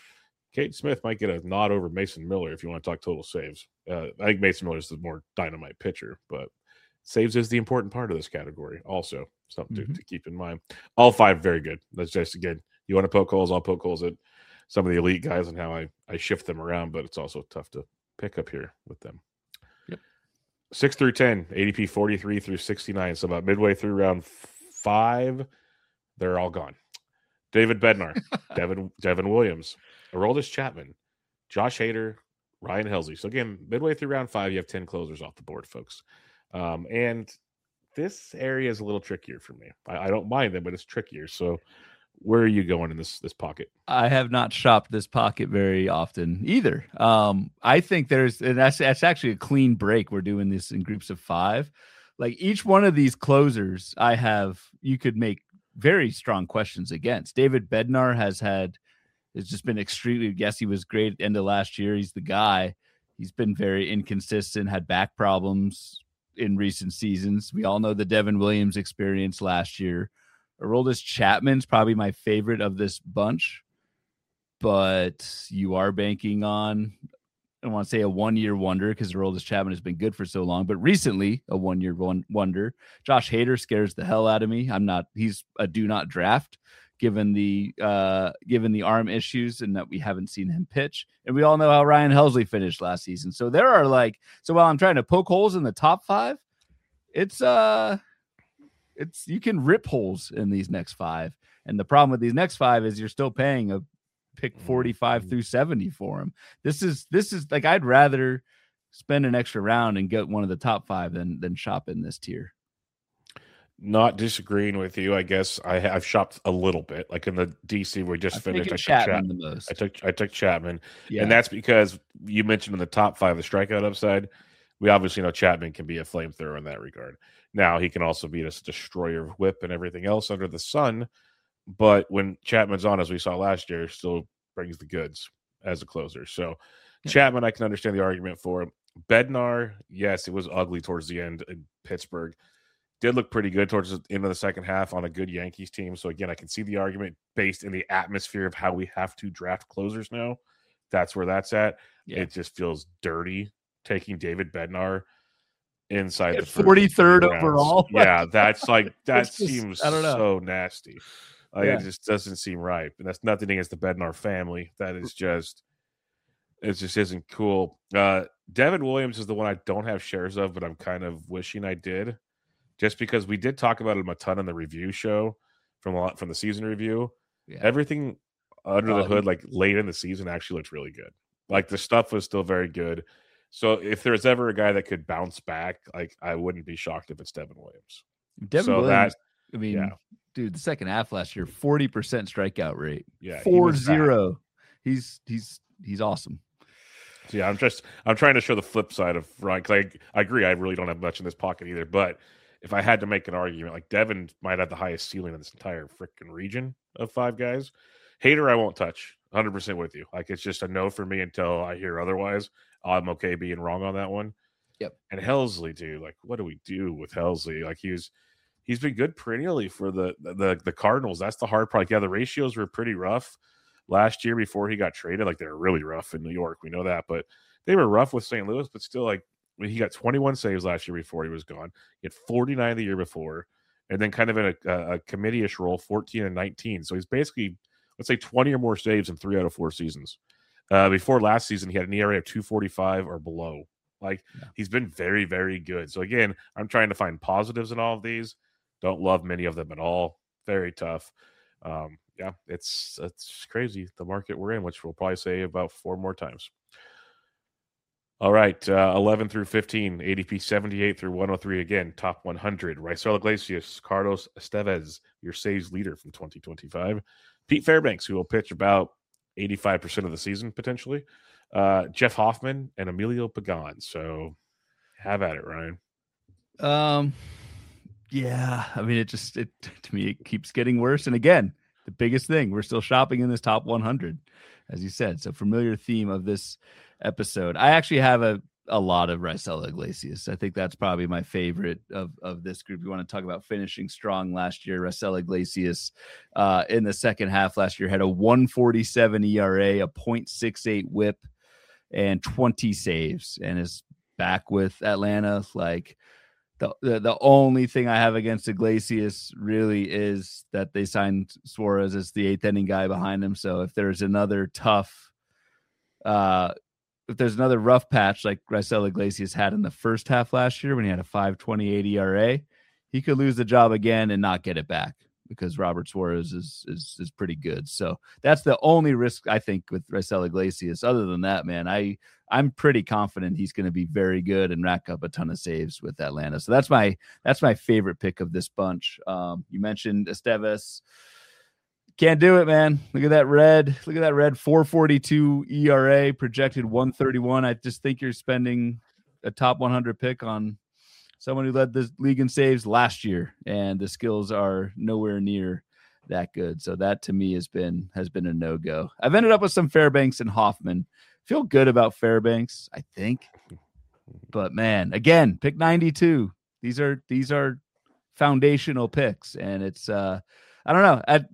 Kate Smith might get a nod over Mason Miller if you want to talk total saves. Uh, I think Mason Miller is the more dynamite pitcher, but saves is the important part of this category. Also, something mm-hmm. to, to keep in mind. All five very good. That's just, again, you want to poke holes, I'll poke holes at some of the elite guys and how I, I shift them around, but it's also tough to pick up here with them. Yep. six through ten, A D P forty-three through sixty-nine. So about midway through round five, they're all gone. David Bednar, Devin Devin Williams, Aroldis Chapman, Josh Hader, Ryan Helsley. So again, midway through round five, you have ten closers off the board, folks. Um, and this area is a little trickier for me. I, I don't mind them, but it's trickier. So where are you going in this this pocket? I have not shopped this pocket very often either. Um, I think there's, and that's that's actually a clean break. We're doing this in groups of five. Like each one of these closers, I have, you could make very strong questions against. David Bednar has had, it's just been extremely, yes, he was great at the end of last year. He's the guy. He's been very inconsistent, had back problems in recent seasons. We all know the Devin Williams experience last year. Aroldis Chapman's probably my favorite of this bunch, but you are banking on, I don't want to say a one-year wonder because Aroldis Chapman has been good for so long, but recently a one-year one wonder. Josh Hader scares the hell out of me. I'm not, he's a do not draft given the, uh, given the arm issues and that we haven't seen him pitch. And we all know how Ryan Helsley finished last season. So there are like, so while I'm trying to poke holes in the top five, it's, uh, it's, you can rip holes in these next five. And the problem with these next five is you're still paying a pick forty-five through seventy for him. This is, this is like, I'd rather spend an extra round and get one of the top five than, than shop in this tier. Not disagreeing with you. I guess I have shopped a little bit, like in the D C we just I finished. I took Chapman, Chapman the most. I took, I took Chapman. Yeah. And that's because you mentioned in the top five, the strikeout upside. We obviously know Chapman can be a flamethrower in that regard. Now he can also be a destroyer of whip and everything else under the sun. But when Chapman's on, as we saw last year, still brings the goods as a closer. So yeah. Chapman, I can understand the argument for him. Bednar, yes, it was ugly towards the end in Pittsburgh. Did look pretty good towards the end of the second half on a good Yankees team. So again, I can see the argument based in the atmosphere of how we have to draft closers now. That's where that's at. Yeah. It just feels dirty taking David Bednar inside At the first forty-third overall. Yeah, that's like that just, seems I don't know. so nasty. Like, yeah. It just doesn't seem right. And that's nothing against the Bednar family. That is just, it just isn't cool. Uh, Devin Williams is the one I don't have shares of, but I'm kind of wishing I did, just because we did talk about him a ton on the review show from a lot from the season review. Yeah. Everything under oh, the hood, like late in the season, actually looked really good. Like the stuff was still very good. So if there's ever a guy that could bounce back, like I wouldn't be shocked if it's Devin Williams. Devin so Williams, that, I mean, yeah. dude, the second half last year, forty percent strikeout rate. Yeah. Four zero. He's he's he's awesome. So yeah, I'm just I'm trying to show the flip side of Ryan. Like I agree, I really don't have much in this pocket either. But if I had to make an argument, like Devin might have the highest ceiling in this entire freaking region of five guys. Hader, I won't touch. one hundred percent with you. Like it's just a no for me until I hear otherwise. I'm okay being wrong on that one. Yep. And Helsley, dude, like what do we do with Helsley? Like he was, he's been good perennially for the the the Cardinals. That's the hard part. Yeah, the ratios were pretty rough last year before he got traded. Like they were really rough in New York. We know that, but they were rough with Saint Louis. But still, like I mean, he got twenty-one saves last year before he was gone. He had forty-nine the year before, and then kind of in a, a, a committee-ish role, fourteen and nineteen. So he's basically, let's say, twenty or more saves in three out of four seasons. Uh, before last season, he had an E R A of two forty-five or below. Like, yeah. He's been very, very good. So, again, I'm trying to find positives in all of these. Don't love many of them at all. Very tough. Um, yeah, it's it's crazy, the market we're in, which we'll probably say about four more times. All right, uh, eleven through fifteen, A D P seventy-eight through one oh three again, top one hundred. Raisel Iglesias, Carlos Estevez, your saves leader from twenty twenty-five. Pete Fairbanks, who will pitch about eighty-five percent of the season, potentially. Uh, Jeff Hoffman and Emilio Pagan. So have at it, Ryan. Um, yeah, I mean, it just, it to me, it keeps getting worse. And again, the biggest thing, we're still shopping in this top one hundred, as you said. So familiar theme of this episode. I actually have a, a lot of Raisel Iglesias. I think that's probably my favorite of, of this group. You want to talk about finishing strong last year. Raisel Iglesias uh, in the second half last year had a one forty-seven E R A, a point six eight whip, and twenty saves, and is back with Atlanta. Like the, the the only thing I have against Iglesias really is that they signed Suarez as the eighth inning guy behind him. So if there's another tough uh if there's another rough patch like Raisel Iglesias had in the first half last year when he had a five twenty-eight E R A, he could lose the job again and not get it back because Robert Suarez is is is pretty good. So that's the only risk I think with Raisel Iglesias. Other than that, man, I I'm pretty confident he's going to be very good and rack up a ton of saves with Atlanta. So that's my that's my favorite pick of this bunch. Um, you mentioned Estevez. Can't do it, man. Look at that red. Look at that red four forty-two E R A, projected one thirty-one. I just think you're spending a top one hundred pick on someone who led the league in saves last year, and the skills are nowhere near that good. So that to me has been has been a no-go. I've ended up with some Fairbanks and Hoffman. Feel good about Fairbanks, I think. But man, again, pick ninety-two. These are these are foundational picks, and it's uh I don't know. I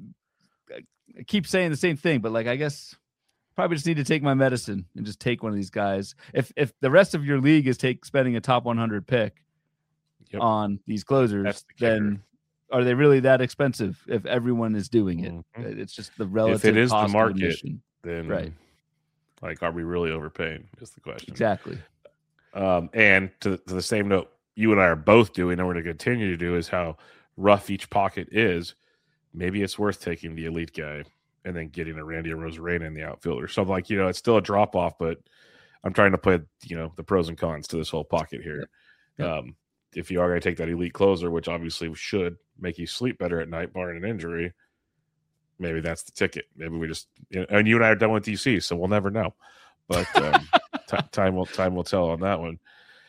I keep saying the same thing, but like, I guess probably just need to take my medicine and just take one of these guys. If if the rest of your league is take spending a top one hundred pick yep. on these closers, the then are they really that expensive if everyone is doing it? Mm-hmm. It's just the relative. If it is cost the market, then right. Like, are we really overpaying? Is the question. Exactly. Um, and to, to the same note, you and I are both doing, and we're going to continue to do, is how rough each pocket is. Maybe it's worth taking the elite guy and then getting a Randy Arozarena in the outfield or something. Like, you know, it's still a drop off, but I'm trying to put, you know, the pros and cons to this whole pocket here. Yep. Yep. Um, if you are going to take that elite closer, which obviously should make you sleep better at night, barring an injury, maybe that's the ticket. Maybe we just, you know, and you and I are done with D C, so we'll never know. But um, t- time will time will tell on that one.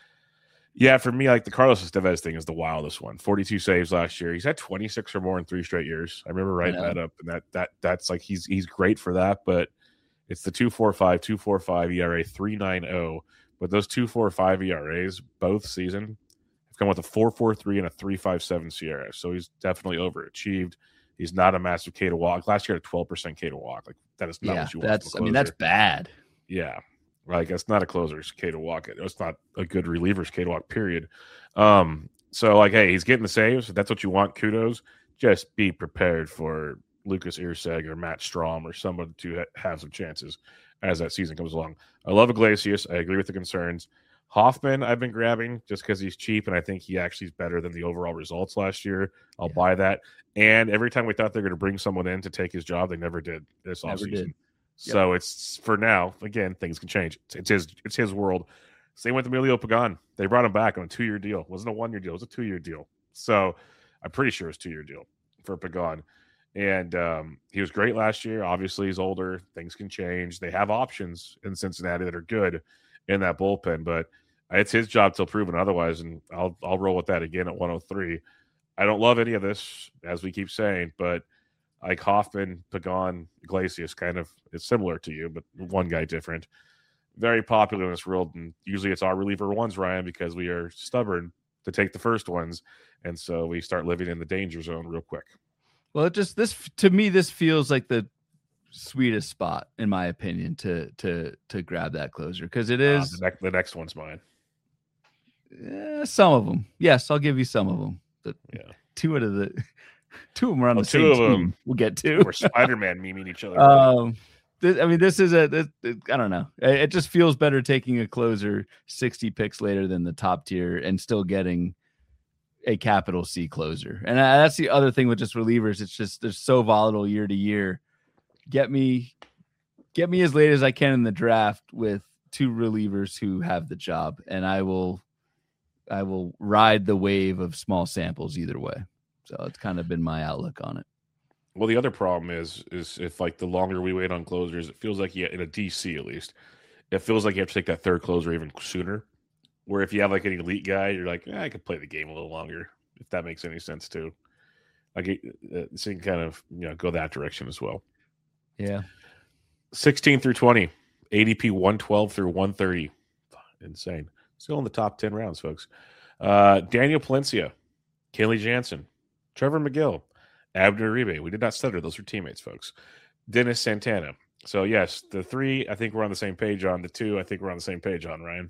Yeah, for me, like the Carlos Estevez thing is the wildest one. forty-two saves last year. He's had twenty-six or more in three straight years. I remember writing I that up, and that that that's like he's he's great for that. But it's the two four five, two four five E R A, three ninety. But those two four five E R As both season have come with a four four three and a three five seven C R F. So he's definitely overachieved. He's not a massive K to walk. Last year had a twelve percent K to walk. Like that is not yeah, what you want. That's I mean that's bad. Yeah. Like, it's not a closer's K to walk. It's not a good reliever's K to walk, period. Um, so, like, hey, he's getting the saves. If that's what you want, kudos. Just be prepared for Lucas Irseg or Matt Strom or someone to ha- have some chances as that season comes along. I love Iglesias. I agree with the concerns. Hoffman, I've been grabbing just because he's cheap, and I think he actually is better than the overall results last year. I'll yeah. buy that. And every time we thought they were going to bring someone in to take his job, they never did this offseason. Did. So yep. it's for now. Again, things can change. It's, it's his. It's his world. Same with Emilio Pagan. They brought him back on a two-year deal. It wasn't a one-year deal. It was a two-year deal. So I'm pretty sure it's a two-year deal for Pagan. And um, he was great last year. Obviously, he's older. Things can change. They have options in Cincinnati that are good in that bullpen, but it's his job till proven otherwise. And I'll I'll roll with that again at one oh three. I don't love any of this, as we keep saying, but like Hoffman, Pagan, Iglesias kind of is similar to you, but one guy different. Very popular in this world, and usually it's our reliever ones, Ryan, because we are stubborn to take the first ones, and so we start living in the danger zone real quick. Well, it just this to me, this feels like the sweetest spot, in my opinion, to to to grab that closer because it is uh, the, next, the next one's mine. Eh, some of them, yes, I'll give you some of them. The, yeah, two out of the. Two of them are on oh, the same team. Them. We'll get to. We're Spider-Man memeing each other. Um, this, I mean, this is a. This, I don't know. It just feels better taking a closer sixty picks later than the top tier and still getting a capital C closer. And that's the other thing with just relievers. It's just they're so volatile year to year. Get me, get me as late as I can in the draft with two relievers who have the job, and I will, I will ride the wave of small samples either way. So it's kind of been my outlook on it. Well, the other problem is, is if like the longer we wait on closers, it feels like you, in a D C at least, it feels like you have to take that third closer even sooner. Where if you have like an elite guy, you're like, eh, I could play the game a little longer, if that makes any sense too. Like it, it can kind of you know go that direction as well. Yeah. sixteen through twenty, A D P one twelve through one thirty, insane. Still in the top ten rounds, folks. Uh, Daniel Palencia, Kenley Jansen, Trevor McGill, Abner Uribe. We did not stutter. Those are teammates, folks. Dennis Santana. So, yes, the three, I think we're on the same page on. The two, I think we're on the same page on, Ryan.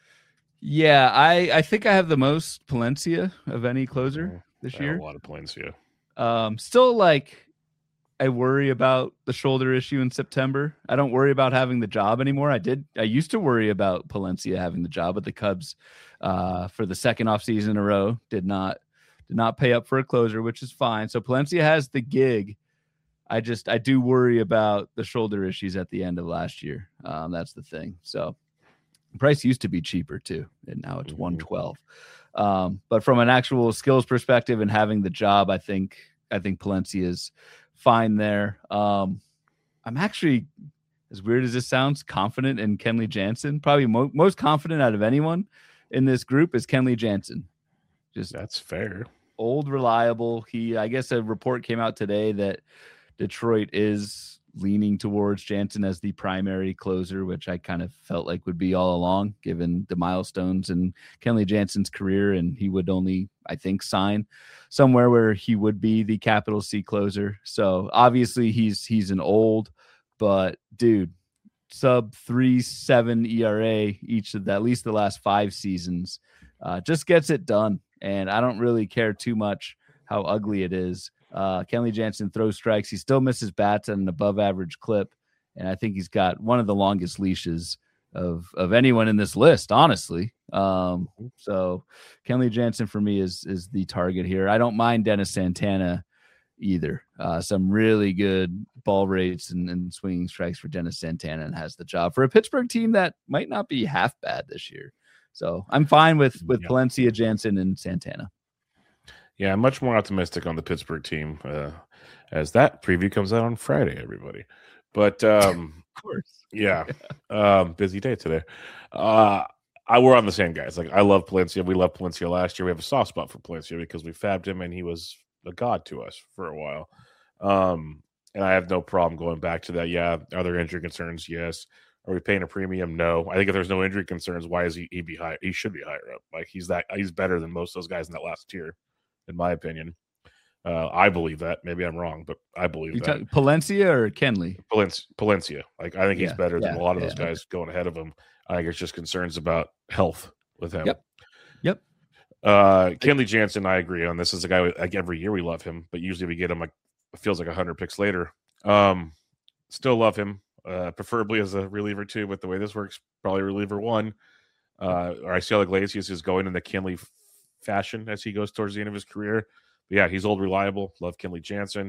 Yeah, I, I think I have the most Palencia of any closer Mm-hmm. this I year. have a lot of Palencia. Um, still, like, I worry about the shoulder issue in September. I don't worry about having the job anymore. I did. I used to worry about Palencia having the job, but the Cubs, uh, for the second offseason in a row, did not did not pay up for a closer, which is fine. So Palencia has the gig. I just I do worry about the shoulder issues at the end of last year. Um, that's the thing. So the price used to be cheaper too, and now it's mm-hmm. one twelve. Um, but from an actual skills perspective and having the job, I think I think Palencia is fine there. Um, I'm actually, as weird as this sounds, confident in Kenley Jansen. Probably mo- most confident out of anyone in this group is Kenley Jansen. Just that's fair. Old, reliable. He, I guess, a report came out today that Detroit is leaning towards Jansen as the primary closer, which I kind of felt like would be all along, given the milestones in Kenley Jansen's career, and he would only, I think, sign somewhere where he would be the capital C closer. So obviously he's he's an old, but dude, sub three seven E R A each of the, at least the last five seasons, uh, just gets it done. And I don't really care too much how ugly it is. Uh, Kenley Jansen throws strikes. He still misses bats at an above average clip. And I think he's got one of the longest leashes of, of anyone in this list, honestly. Um, so Kenley Jansen for me is, is the target here. I don't mind Dennis Santana either. Uh, some really good ball rates and, and swinging strikes for Dennis Santana, and has the job for a Pittsburgh team that might not be half bad this year. So I'm fine with, with yeah. Palencia, Jansen, and Santana. Yeah, I'm much more optimistic on the Pittsburgh team uh, as that preview comes out on Friday, everybody. But, um, of course. Yeah, um, busy day today. Uh, I we're on the same guys. Like, I love Palencia. We loved Palencia last year. We have a soft spot for Palencia because we fabbed him, and he was a god to us for a while. Um, and I have no problem going back to that. Yeah, are there injury concerns? Yes. Are we paying a premium? No. I think if there's no injury concerns, why is he he be high? He should be higher up. Like, he's that he's better than most of those guys in that last tier, in my opinion. Uh, I believe that. Maybe I'm wrong, but I believe you that. Talk, Palencia or Kenley? Palencia, Palencia. Like, I think he's yeah, better yeah, than a lot of those yeah, guys okay. going ahead of him. I think it's just concerns about health with him. Yep. Yep. Uh, Kenley Jansen, I agree on. This is a guy, like, every year we love him, but usually we get him, like, it feels like one hundred picks later. Um, still love him, uh, preferably as a reliever too, but the way this works, probably reliever one. Uh, Raisel Iglesias is going in the Kenley fashion as he goes towards the end of his career. But yeah, he's old, reliable. Love Kenley Jansen.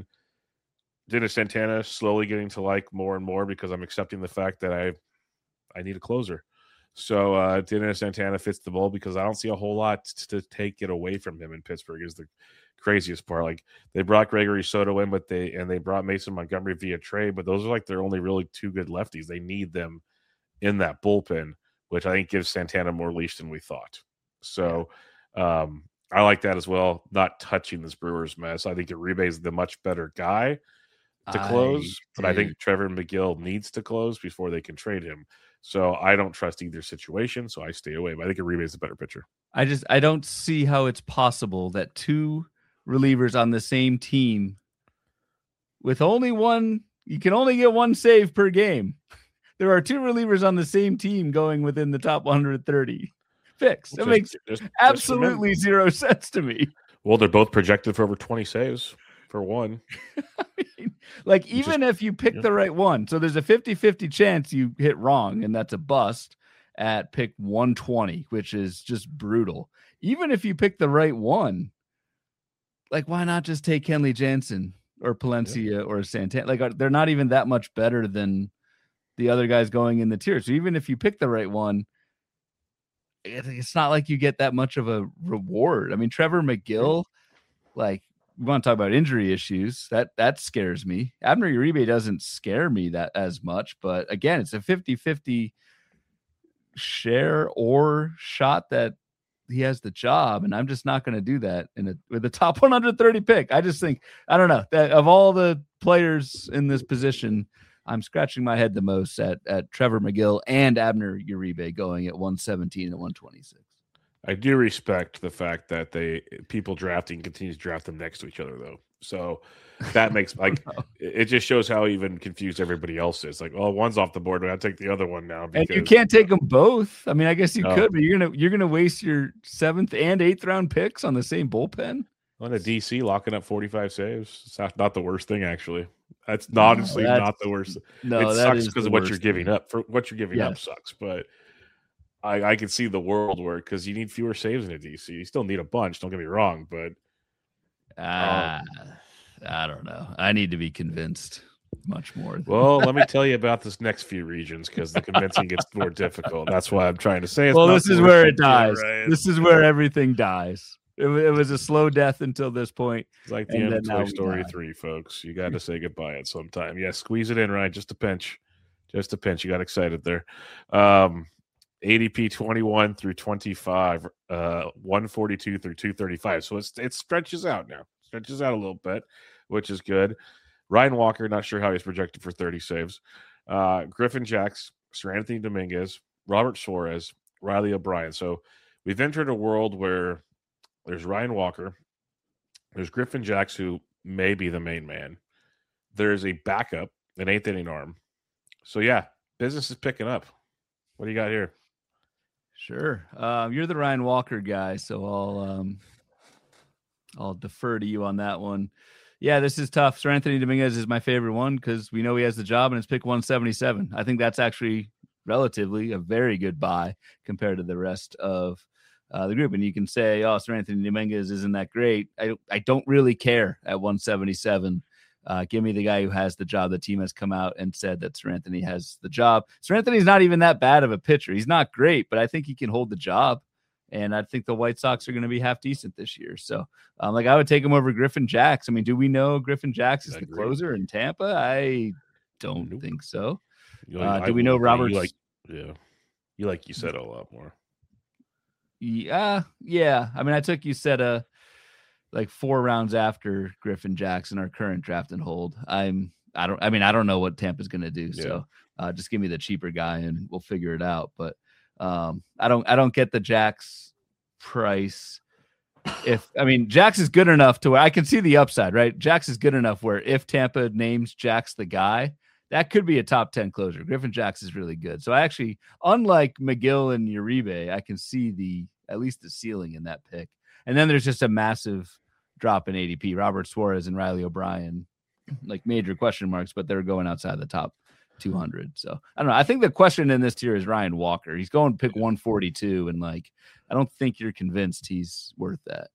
Dennis Santana, slowly getting to like more and more because I'm accepting the fact that I I need a closer. So uh, Dennis Santana fits the mold because I don't see a whole lot to take it away from him in Pittsburgh is the craziest part. Like, they brought Gregory Soto in, but they and they brought Mason Montgomery via trade, but those are like their only really two good lefties. They need them in that bullpen, which I think gives Santana more leash than we thought. So um, I like that as well. Not touching this Brewers mess. I think Uribe is the much better guy to close, I but I think Trevor McGill needs to close before they can trade him. So I don't trust either situation, so I stay away. But I think Uribe is a better pitcher. I just I don't see how it's possible that two relievers on the same team with only one, you can only get one save per game. There are two relievers on the same team going within the top one hundred thirty picks. That just, makes just, absolutely just zero sense to me. Well, they're both projected for over twenty saves for one. I mean, like, you even just, if you pick yeah. the right one, so there's a fifty-fifty chance you hit wrong, and that's a bust at pick one twenty, which is just brutal. Even if you pick the right one, like, why not just take Kenley Jansen or Palencia yeah. or Santana? Like, they're not even that much better than the other guys going in the tier. So even if you pick the right one, it's not like you get that much of a reward. I mean, Trevor McGill, like, we want to talk about injury issues. That that scares me. Abner Uribe doesn't scare me that as much, but again, it's a fifty-fifty share or shot that he has the job, and I'm just not going to do that in a with a top one hundred thirty pick. I just think, I don't know, that of all the players in this position, I'm scratching my head the most at at Trevor McGill and Abner Uribe going at one seventeen and one twenty-six. I do respect the fact that they people drafting continues to draft them next to each other, though. So that makes like it just shows how even confused everybody else is. Like, oh, one's off the board, but I'll take the other one now. Because, and you can't take them both. I mean, I guess you no. could, but you're gonna you're gonna waste your seventh and eighth round picks on the same bullpen. On a D C locking up forty-five saves, it's not, not the worst thing actually. That's no, honestly that's, not the worst. No, it sucks because of what you're giving thing. up. For what you're giving yes. up sucks, but I, I can see the world where because you need fewer saves in a D C. You still need a bunch. Don't get me wrong, but uh, um, I don't know. I need to be convinced much more. Well, let me tell you about this next few regions because the convincing gets more difficult. That's why I'm trying to say. It's well, this is where it dies. Right. This is where everything dies. It, it was a slow death until this point. It's like the end of Toy Story three, folks. You got to say goodbye at some time. Yeah, squeeze it in, Ryan. Just a pinch. Just a pinch. You got excited there. Um, A D P twenty-one through twenty-five, uh, one forty-two through two thirty-five. So it's, it stretches out now. Stretches out a little bit, which is good. Ryan Walker, not sure how he's projected for thirty saves. Uh, Griffin Jacks, Sir Anthony Dominguez, Robert Suarez, Riley O'Brien. So we've entered a world where there's Ryan Walker, there's Griffin Jacks, who may be the main man. There's a backup, an eighth inning arm. So yeah, business is picking up. What do you got here? Sure. Um, you're the Ryan Walker guy, so I'll um, I'll defer to you on that one. Yeah, this is tough. Sir Anthony Dominguez is my favorite one because we know he has the job and it's pick one seventy-seven. I think that's actually relatively a very good buy compared to the rest of uh, the group. And you can say, oh, Sir Anthony Dominguez isn't that great. I, I don't really care at one seventy-seven. Uh, give me the guy who has the job. The team has come out and said that Sir Anthony has the job. Sir Anthony's not even that bad of a pitcher. He's not great, but I think he can hold the job. And I think the White Sox are going to be half decent this year. So, um, like, I would take him over Griffin Jacks. I mean, do we know Griffin Jacks is the closer in Tampa? I don't nope. think so. Uh, do we know Robert? Like, yeah, you like you said a lot more. Yeah, yeah. I mean, I took you said a like four rounds after Griffin Jacks in our current draft and hold. I'm. I don't. I mean, I don't know what Tampa's going to do. Yeah. So, uh, just give me the cheaper guy and we'll figure it out. But. Um, I don't, I don't get the Jacks price. If, I mean, Jacks is good enough to where I can see the upside, right? Jacks is good enough where if Tampa names Jacks the guy, that could be a top ten closer. Griffin Jacks is really good. So I actually, unlike McGill and Uribe, I can see the, at least the ceiling in that pick. And then there's just a massive drop in A D P. Robert Suarez and Riley O'Brien, like major question marks, but they're going outside the top two hundred. So I don't know. I think the question in this tier is Ryan Walker. He's going to pick one forty-two, and like I don't think you're convinced he's worth that.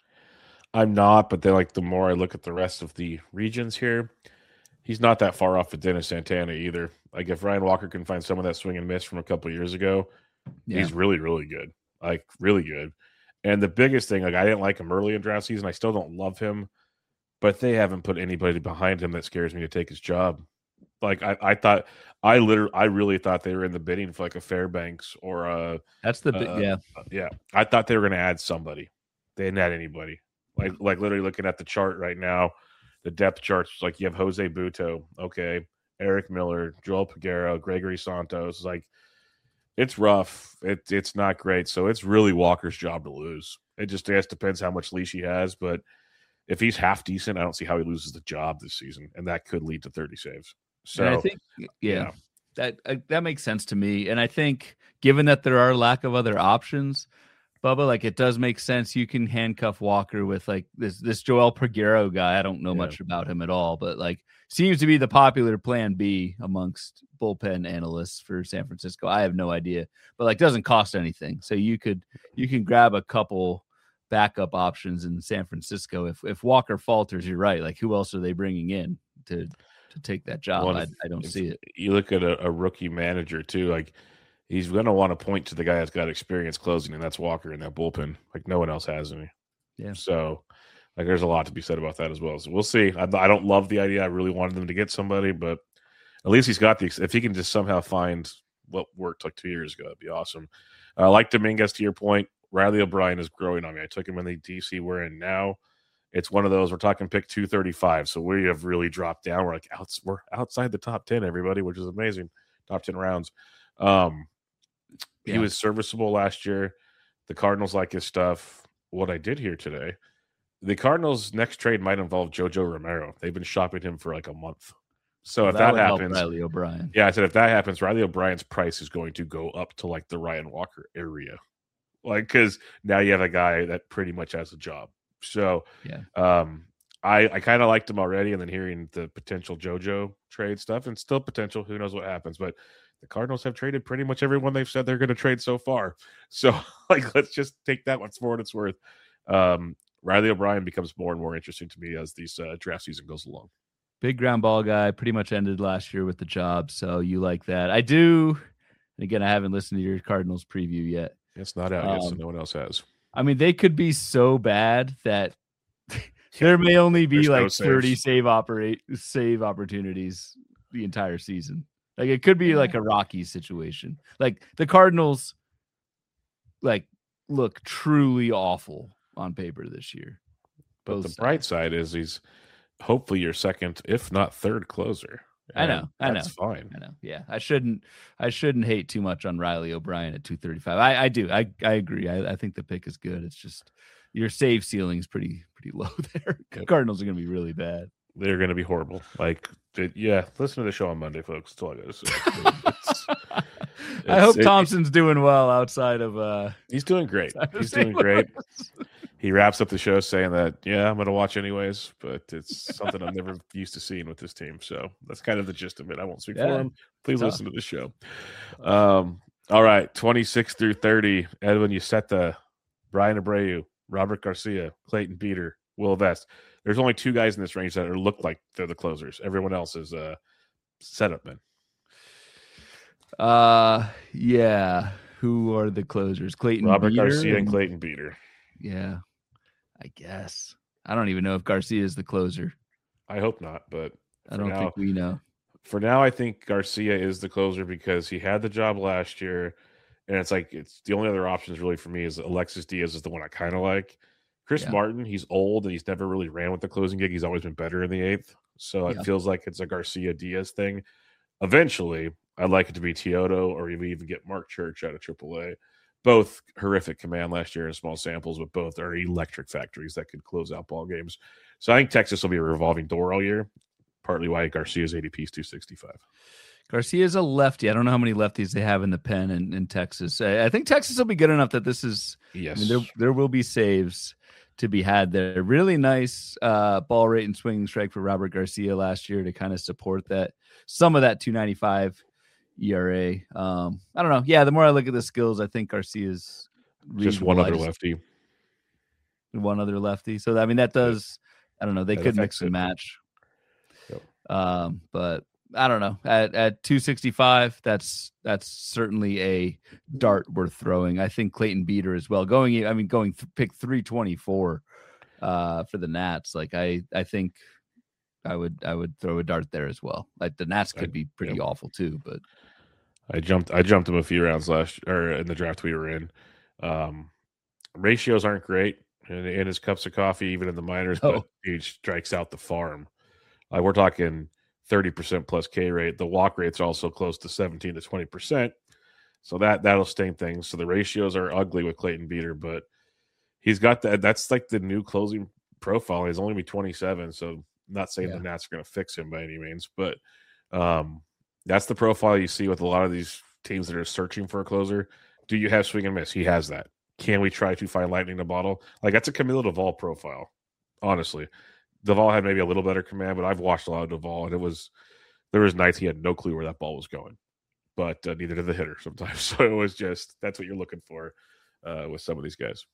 I'm not, but then like the more I look at the rest of the regions here, he's not that far off of Dennis Santana either. Like if Ryan Walker can find some of that swing and miss from a couple of years ago, yeah. he's really, really good. Like really good. And the biggest thing, like I didn't like him early in draft season. I still don't love him, but they haven't put anybody behind him that scares me to take his job. Like I, I thought, I literally, I really thought they were in the bidding for like a Fairbanks or a. That's the uh, yeah, yeah. I thought they were going to add somebody. They didn't add anybody. Like, like literally looking at the chart right now, the depth charts. Like you have Jose Buto, okay, Eric Miller, Joel Peguero, Gregory Santos. Like it's rough. It it's not great. So it's really Walker's job to lose. It just, it just depends how much leash he has, but if he's half decent, I don't see how he loses the job this season, and that could lead to thirty saves. So and I think, yeah, yeah. that uh, that makes sense to me. And I think, given that there are lack of other options, Bubba, like it does make sense. You can handcuff Walker with like this this Joel Peguero guy. I don't know yeah. much about him at all, but like seems to be the popular plan B amongst bullpen analysts for San Francisco. I have no idea, but like doesn't cost anything. So you could you can grab a couple backup options in San Francisco. If if Walker falters, you're right. Like who else are they bringing in to? to take that job? Well, I, I don't see it. You look at a, a rookie manager too, like he's going to want to point to the guy that's got experience closing, and that's Walker in that bullpen. Like no one else has any. Yeah. So like there's a lot to be said about that as well. So we'll see. I, I don't love the idea. I really wanted them to get somebody, but at least he's got the, if he can just somehow find what worked like two years ago, that'd be awesome. Uh, like Dominguez, to your point, Riley O'Brien is growing on me. I took him in the D C we're in now. it's one of those, we're talking pick two thirty-five. So we have really dropped down. We're like, outs, we're outside the top ten, everybody, which is amazing. Top ten rounds. Um, yeah. He was serviceable last year. The Cardinals like his stuff. What I did hear today, the Cardinals' next trade might involve JoJo Romero. They've been shopping him for like a month. So well, if that, that happens, Riley O'Brien. Yeah, I said if that happens, Riley O'Brien's price is going to go up to like the Ryan Walker area. Like, because now you have a guy that pretty much has a job. So, yeah, um, I I kind of liked him already, and then hearing the potential JoJo trade stuff, and still potential, who knows what happens. But the Cardinals have traded pretty much everyone they've said they're going to trade so far. So, like, let's just take that one for what it's worth. Um, Riley O'Brien becomes more and more interesting to me as these uh, draft season goes along. Big ground ball guy, pretty much ended last year with the job, so you like that. I do. Again, I haven't listened to your Cardinals preview yet. It's not out um, yet, so no one else has. I mean, they could be so bad that there may only be There's like no thirty save operate save opportunities the entire season. Like it could be yeah. like a Rockies situation. Like the Cardinals, like look truly awful on paper this year. But the sides. bright side is he's hopefully your second, if not third, closer. I know, I know. That's fine. I know. Yeah, I shouldn't. I shouldn't hate too much on Riley O'Brien at two thirty-five. I, I do. I, I agree. I, I think the pick is good. It's just your save ceiling is pretty, pretty low there. Yep. Cardinals are going to be really bad. They're going to be horrible. Like, it, yeah. Listen to the show on Monday, folks. That's all I got to say. It's, it's, I hope it, Thompson's it, doing well outside of. uh He's doing great. He's doing great. He wraps up the show saying that, yeah, I'm going to watch anyways, but it's something I'm never used to seeing with this team. So that's kind of the gist of it. I won't speak yeah. for him. Please Tough. listen to the show. Um, all right, twenty-six through thirty. Edwin, you set the Bryan Abreu, Robert Garcia, Clayton Beeter, Will Vest. There's only two guys in this range that are, look like they're the closers. Everyone else is uh, setup men. Uh, yeah. Who are the closers? Clayton Robert Beeter Garcia and Clayton Beeter. Yeah. I guess. I don't even know if Garcia is the closer. I hope not, but I don't now, think we know. For now, I think Garcia is the closer because he had the job last year, and it's like it's the only other options really for me is Alexis Diaz is the one I kind of like. Chris yeah. Martin, he's old and he's never really ran with the closing gig. He's always been better in the eighth, so yeah. it feels like it's a Garcia Diaz thing. Eventually, I'd like it to be Teodo or even get Mark Church out of triple A. Both horrific command last year in small samples, but both are electric factories that could close out ball games. So I think Texas will be a revolving door all year, partly why Garcia's A D P is two sixty-five. Garcia's a lefty. I don't know how many lefties they have in the pen in, in Texas. I, I think Texas will be good enough that this is yes. I mean, there, there will be saves to be had there. Really nice uh, ball rate and swinging strike for Robert Garcia last year to kind of support that some of that two ninety-five E R A. Um, I don't know. Yeah, the more I look at the skills, I think Garcia's just one other lefty. One other lefty. So I mean, that does. I don't know. They that could mix and it. match. Yep. Um, but I don't know. At at two sixty-five, that's that's certainly a dart worth throwing. I think Clayton Beeter as well. Going, I mean, going th- pick three twenty-four uh, for the Nats. Like I, I think I would I would throw a dart there as well. Like the Nats could be pretty yeah. awful too, but I jumped I jumped him a few rounds last or in the draft we were in. Um, ratios aren't great in, in his cups of coffee, even in the minors, oh. but he strikes out the farm. Like we're talking thirty percent plus K rate. The walk rate's also close to seventeen to twenty percent. So that that'll sting things. So the ratios are ugly with Clayton Beeter, but he's got that. That's like the new closing profile. He's only be twenty-seven, so I'm not saying yeah. the Nats are going to fix him by any means, but um, that's the profile you see with a lot of these teams that are searching for a closer. Do you have swing and miss? He has that. Can we try to find lightning in a bottle? Like that's a Camilo Duvall profile, honestly. Duvall had maybe a little better command, but I've watched a lot of Duvall, and it was there was nights he had no clue where that ball was going, but uh, neither did the hitter sometimes. So it was just that's what you're looking for uh, with some of these guys.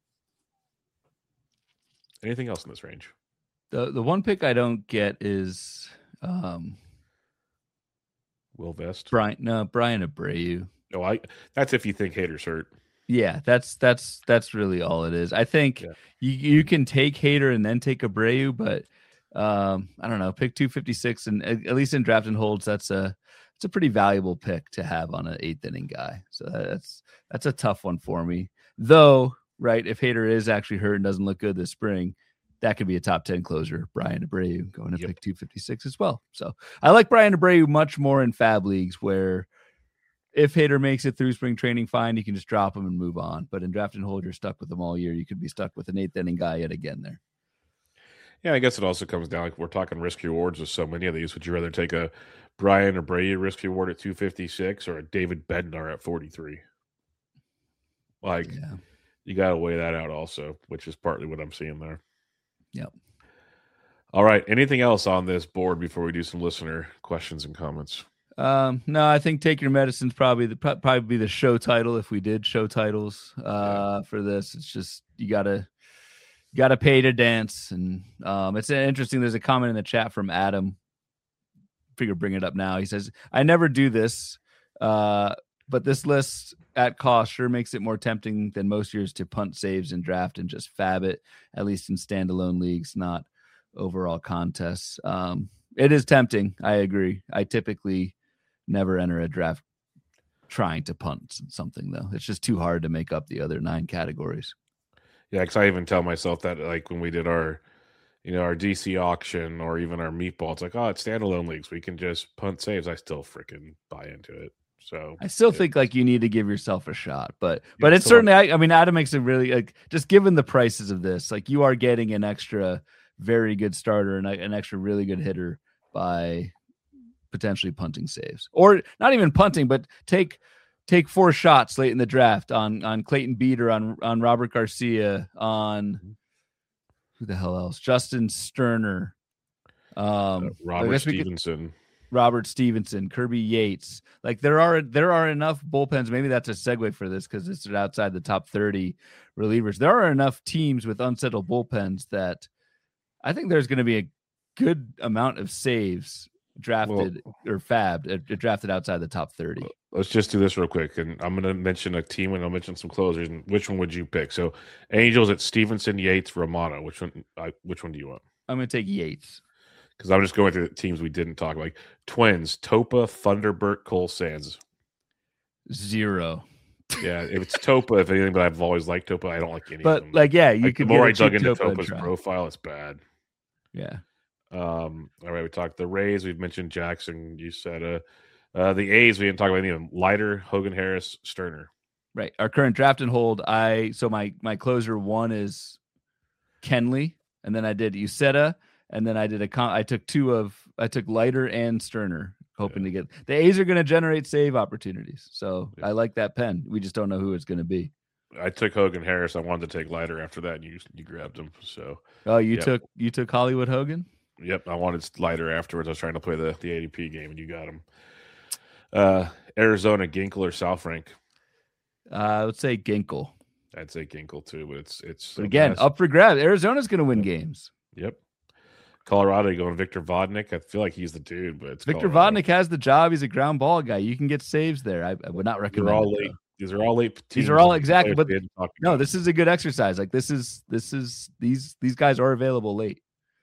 Anything else in this range? The the one pick I don't get is um, Will Vest. Brian no Bryan Abreu. No, I that's if you think Hader's hurt. Yeah, that's that's that's really all it is. I think yeah. you you can take Hader and then take Abreu, but um, I don't know. Pick two fifty-six, and at least in draft and holds, that's a it's a pretty valuable pick to have on an eighth inning guy. So that's that's a tough one for me. Though, right, if Hader is actually hurt and doesn't look good this spring, that could be a top ten closer. Brian Abreu going to Yep. pick two fifty-six as well. So I like Brian Abreu much more in fab leagues where if Hader makes it through spring training, fine, you can just drop him and move on. But in draft and hold, you're stuck with him all year. You could be stuck with an eighth inning guy yet again there. Yeah, I guess it also comes down like we're talking risk rewards with so many of these. Would you rather take a Brian Abreu risk reward at two fifty-six or a David Bednar at forty-three? Like, Yeah. you got to weigh that out also, which is partly what I'm seeing there. Yep. All right. Anything else on this board before we do some listener questions and comments? Um, no, I think Take Your Medicine's probably the probably be the show title if we did show titles uh, yeah. for this. It's just you gotta you gotta pay to dance, and um, it's interesting. There's a comment in the chat from Adam. Figure bring it up now. He says, "I never do this, uh, but this list at cost sure makes it more tempting than most years to punt saves and draft and just fab it, at least in standalone leagues, not overall contests." Um, it is tempting. I agree. I typically never enter a draft trying to punt something, though. It's just too hard to make up the other nine categories. Yeah, because I even tell myself that, like, when we did our, you know, our D C auction or even our meatball, it's like, oh, it's standalone leagues. We can just punt saves. I still freaking buy into it. So I still it, think like you need to give yourself a shot, but but it's certainly. I, I mean, Adam makes it really like just given the prices of this, like you are getting an extra very good starter and an extra really good hitter by potentially punting saves, or not even punting, but take take four shots late in the draft on on Clayton Beater, on on Robert Garcia, on who the hell else, Justin Sterner, um, uh, Robert Stevenson. Could, Robert Stevenson, Kirby Yates. Like there are there are enough bullpens. Maybe that's a segue for this because it's outside the top thirty relievers. There are enough teams with unsettled bullpens that I think there's going to be a good amount of saves drafted well, or fabbed, uh, drafted outside the top thirty. Let's just do this real quick, and I'm going to mention a team and I'll mention some closers. And which one would you pick? So Angels at Stevenson, Yates, Romano. Which one? I, which one do you want? I'm going to take Yates. Because I'm just going through the teams we didn't talk about. Like Twins, Topa, Thunderbird, Cole Sands. Zero. Yeah, if it's Topa, if anything, but I've always liked Topa. I don't like any but, of them. But like, yeah, you like, could the more I dug into into Topa's profile, it's bad. Yeah. Um. All right, we talked the Rays. We've mentioned Jackson. You said uh, uh the A's. We didn't talk about any of them. Leiter, Hogan, Harris, Sterner. Right. Our current draft and hold. I so my my closer one is Kenley, and then I did Uceta. And then I did a con- I took two of I took Leiter and Sterner, hoping yeah. to get the A's are going to generate save opportunities. So yeah. I like that pen. We just don't know who it's going to be. I took Hogan Harris. I wanted to take Leiter after that, and you you grabbed him. So oh, you yep. took you took Hollywood Hogan. Yep, I wanted Leiter afterwards. I was trying to play the the A D P game, and you got him. Uh, Arizona, Ginkel or South Rank? Uh, I would say Ginkel. I'd say Ginkel too, but it's it's but again up for grabs. Arizona's going to win games. Yep. Colorado, you going Victor Vodnik? I feel like he's the dude, but it's Victor Colorado. Vodnik has the job. He's a ground ball guy. You can get saves there. I, I would not recommend. They're all it, late. These are all late. These are all exactly. But no, this is a good exercise. Like this is this is these these guys are available late.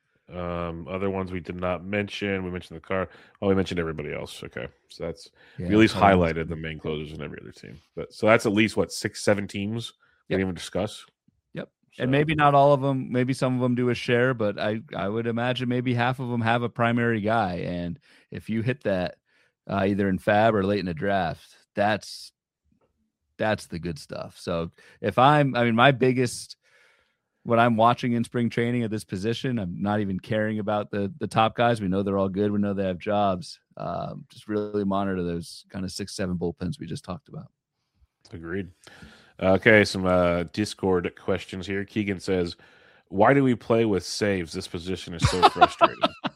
Um, other ones we did not mention. We mentioned the car. Oh, we mentioned everybody else. Okay, so that's yeah, we at least highlighted the main closers in every other team. But so that's at least what six, seven teams we yep. didn't even discuss. Yep. So. And maybe not all of them. Maybe some of them do a share, but I I would imagine maybe half of them have a primary guy. And if you hit that uh, either in fab or late in the draft, that's that's the good stuff. So if I'm, I mean, my biggest. What I'm watching in spring training at this position, I'm not even caring about the the top guys. We know they're all good. We know they have jobs. Um, just really monitor those kind of six, seven bullpens we just talked about. Agreed. Okay, some uh, Discord questions here. Keegan says, "Why do we play with saves? This position is so frustrating."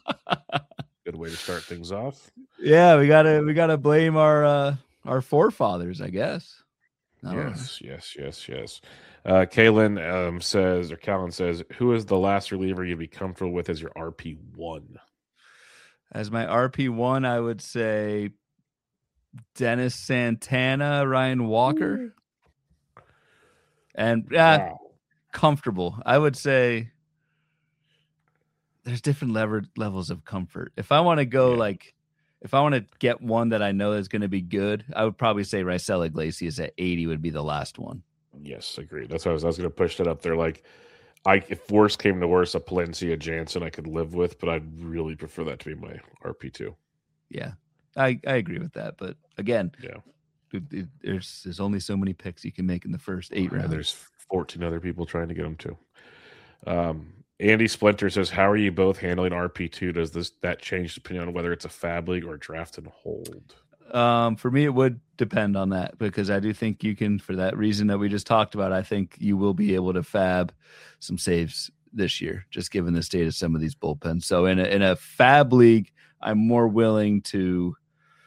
Good way to start things off. Yeah, we gotta we gotta blame our uh, our forefathers, I guess. I yes, yes, yes, yes. Uh, Kalen um, says, or Callan says, who is the last reliever you'd be comfortable with as your R P one? As my R P one, I would say Dennis Santana, Ryan Walker. Ooh. And uh, wow. comfortable. I would say there's different lever- levels of comfort. If I want to go yeah. like, if I want to get one that I know is going to be good, I would probably say Raisel Iglesias at eighty would be the last one. Yes, agreed. That's why I was, I was going to push that up there. Like, I if worst came to worst, a Palencia Jansen I could live with, but I'd really prefer that to be my R P two. Yeah, I, I agree with that. But again, yeah, it, it, there's there's only so many picks you can make in the first eight rounds. And there's fourteen other people trying to get them too. Um, Andy Splinter says, "How are you both handling R P two? Does this that change depending on whether it's a fab league or draft and hold?" Um, for me, it would depend on that because I do think you can, for that reason that we just talked about, I think you will be able to fab some saves this year, just given the state of some of these bullpens. So in a, in a fab league, I'm more willing to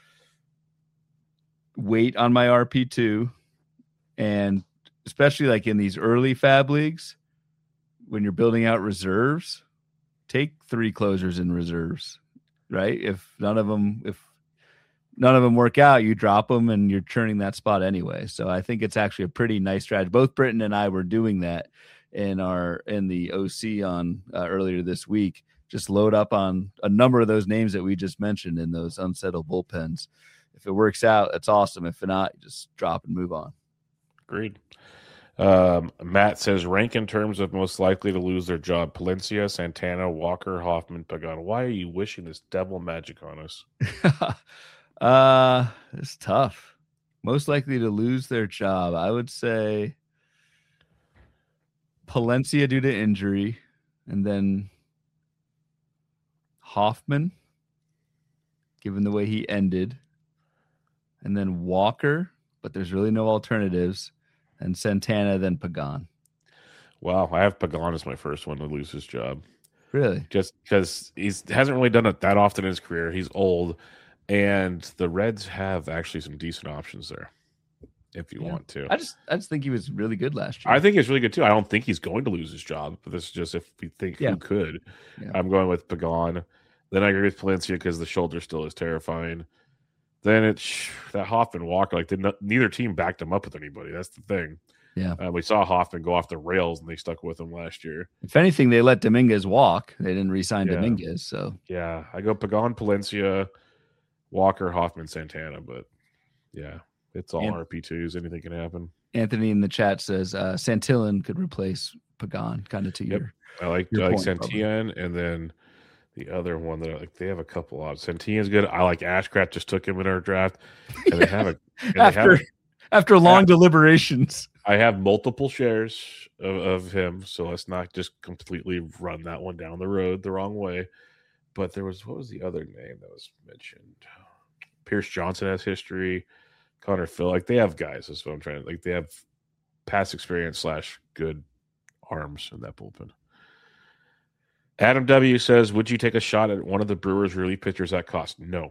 wait on my R P two, and especially like in these early fab leagues, when you're building out reserves, take three closers in reserves, right? If none of them, if none of them work out, you drop them and you're churning that spot anyway. So I think it's actually a pretty nice strategy. Both Britton and I were doing that in our, in the O C on uh, earlier this week. Just load up on a number of those names that we just mentioned in those unsettled bullpens. If it works out, it's awesome. If not, just drop and move on. Agreed. Um, Matt says, rank in terms of most likely to lose their job: Palencia, Santana, Walker, Hoffman, Pagan. Why are you wishing this devil magic on us? uh, it's tough. Most likely to lose their job, I would say Palencia due to injury, and then Hoffman, given the way he ended, and then Walker, but there's really no alternatives, and Santana, then Pagan. Wow, I have Pagan as my first one to lose his job. Really? Just because he hasn't really done it that often in his career. He's old, and the Reds have actually some decent options there if you yeah. want to. I just I just think he was really good last year. I think he's really good too. I don't think he's going to lose his job, but this is just if we think yeah. who could. Yeah. I'm going with Pagan. Then I agree with Palencia because the shoulder still is terrifying. Then it's that Hoffman Walker. Like they, neither team backed him up with anybody. That's the thing. Yeah, uh, we saw Hoffman go off the rails, and they stuck with him last year. If anything, they let Dominguez walk. They didn't re-sign yeah. Dominguez. So yeah, I go Pagan, Palencia, Walker, Hoffman, Santana. But yeah, it's all Ant- R P twos. Anything can happen. Anthony in the chat says uh, Santillan could replace Pagan, kind of to yep. your. I like your I like point, Santillan, and then the other one that I like, they have a couple of Santillan's good. I like Ashcraft. Just took him in our draft, and they have a and after they have a, after long after, deliberations. I have multiple shares of, of him, so let's not just completely run that one down the road the wrong way. But there was what was the other name that was mentioned? Pierce Johnson has history. Connor Phil, like they have guys. That's what I'm trying to like. They have past experience slash good arms in that bullpen. Adam W says, "Would you take a shot at one of the Brewers' relief pitchers at cost?" No.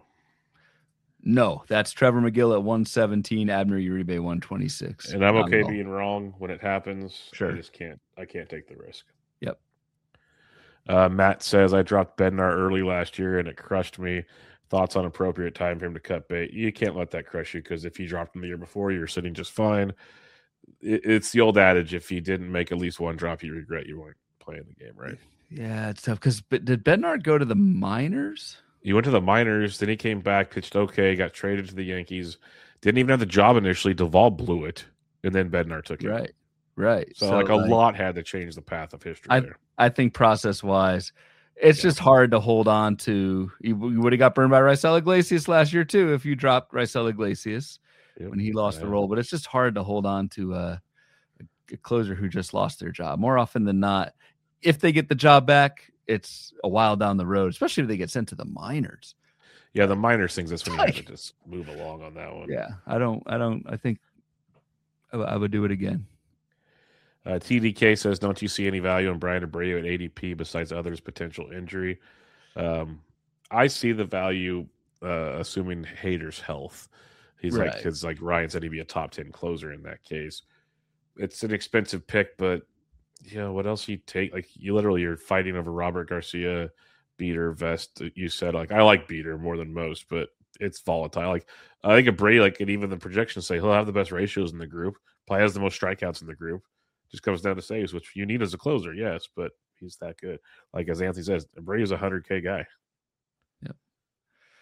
No, that's Trevor McGill at one seventeen, Abner Uribe one twenty-six. And I'm okay being wrong when it happens. Sure. I just can't I can't take the risk. Yep. Uh, Matt says, I dropped Bednar early last year and it crushed me. Thoughts on appropriate time for him to cut bait? You can't let that crush you because if you dropped him the year before, you're sitting just fine. It, it's the old adage, if you didn't make at least one drop, you regret you weren't playing the game, right? Yeah, it's tough because did Bednar go to the minors? He went to the minors, then he came back, pitched okay, got traded to the Yankees, didn't even have the job initially. Duvall blew it, and then Bednar took it. Right, right. So, so like a like, lot had to change the path of history I, there. I think process-wise, it's yeah. just hard to hold on to. You, you would have got burned by Raisel Iglesias last year, too, if you dropped Raisel Iglesias yep. when he lost the role. But it's just hard to hold on to uh, a closer who just lost their job. More often than not, if they get the job back, it's a while down the road, especially if they get sent to the minors. Yeah, the minors things, that's when you have to just move along on that one. Yeah, I don't, I don't, I think I, I would do it again. Uh, T D K says, don't you see any value in Brian Abreu at A D P besides others' potential injury? Um, I see the value, uh, assuming Hader's health. He's right. like, because like Ryan said, he'd be a top ten closer in that case. It's an expensive pick, but yeah, what else you take? Like you literally you're fighting over Robert Garcia, Beater, Vest. You said like I like Beater more than most, but it's volatile. Like I think Abreu, like and even the projections say he'll have the best ratios in the group. Probably has the most strikeouts in the group. Just comes down to saves, which you need as a closer, yes, but he's that good. Like as Anthony says, Abreu's a hundred K guy. Yep.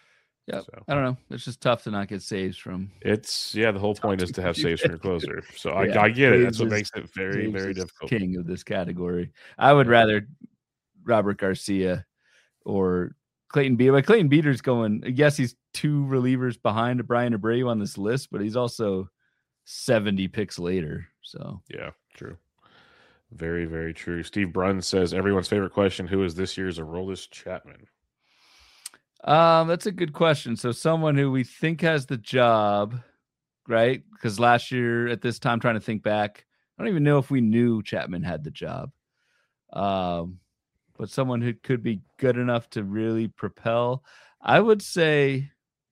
Yeah, So I don't know. It's just tough to not get saves from. it's yeah. The whole point is to have saves from your closer. So I, Yeah, I get it. That's saves what is- makes it very saves very is difficult. King of this category. I would Yep. rather Robert Garcia or Clayton Beeter. Like Clayton Beeter's going. Yes, he's two relievers behind Brian Abreu on this list, but he's also seventy picks later. So Yeah, true. Very very true. Steve Brunn says everyone's favorite question: who is this year's Aroldis Chapman? Um, that's a good question. So someone who we think has the job, right? Because last year at this time, trying to think back, I don't even know if we knew Chapman had the job. Um, but someone who could be good enough to really propel, I would say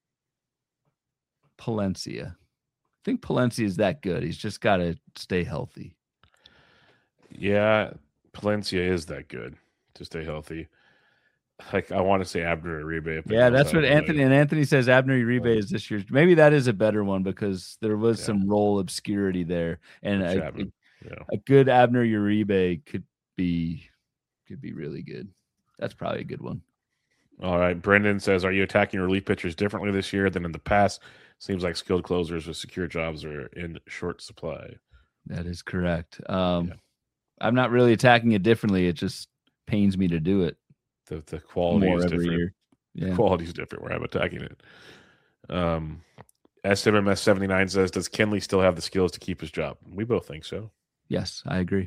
Palencia. I think Palencia is that good. He's just got to stay healthy. Yeah, Palencia is that good to stay healthy. Like I want to say Abner Uribe. Yeah, that's what Anthony and Anthony says. Abner Uribe is this year's. Maybe that is a better one because there was Yeah. some role obscurity there, and a, a, yeah. a good Abner Uribe could be could be really good. That's probably a good one. All right, Brendan says, "Are you attacking relief pitchers differently this year than in the past? Seems like skilled closers with secure jobs are in short supply." That is correct. Um, Yeah. I'm not really attacking it differently. It just pains me to do it. The the quality More is every different. year. Yeah. The quality is different where I'm attacking it. Um, S M M S seventy-nine says, "Does Kenley still have the skills to keep his job?" We both think so. Yes, I agree.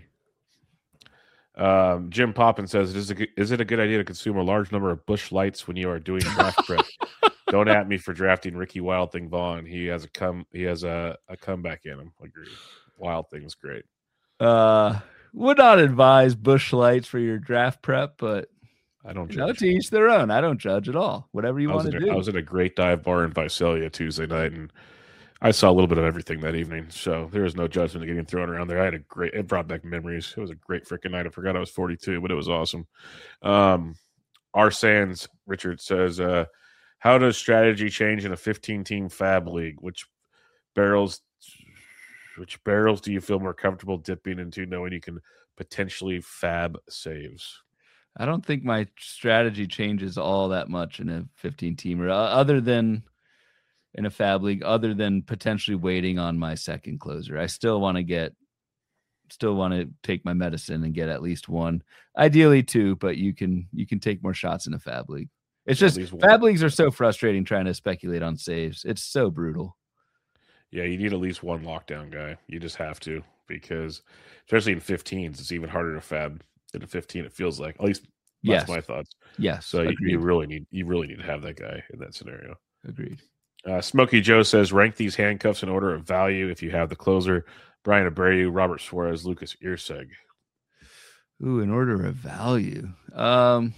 Um, Jim Poppin says, is it, is it a good idea to consume a large number of Busch Lights when you are doing draft prep? Don't at me for drafting Ricky Wild Thing Vaughn. He has a come he has a, a comeback in him. Agree. Wild Thing's great. Uh, would not advise Busch Lights for your draft prep, but I don't you know, judge. to each their own. I don't judge at all. Whatever you I was want to at a, do. I was at a great dive bar in Visalia Tuesday night, and I saw a little bit of everything that evening. So there was no judgment getting thrown around there. I had a great. It brought back memories. It was a great freaking night. I forgot I was forty-two, but it was awesome. Um, R. Sands Richard says, uh, "How does strategy change in a fifteen-team fab league? Which barrels, which barrels do you feel more comfortable dipping into, knowing you can potentially fab saves?" I don't think my strategy changes all that much in a fifteen-teamer, other than in a fab league, other than potentially waiting on my second closer. I still want to get, still want to take my medicine and get at least one, ideally two, but you can you can take more shots in a fab league. It's just fab leagues are so frustrating trying to speculate on saves. It's so brutal. Yeah, you need at least one lockdown guy. You just have to, because especially in fifteens, it's even harder to fab than a fifteen. It feels like, at least that's yes. my thoughts. Yes. So you, you really need you really need to have that guy in that scenario. Agreed. Uh, Smokey Joe says, rank these handcuffs in order of value if you have the closer: Brian Abreu, Robert Suarez, Lucas Irseg. Ooh, in order of value. Um,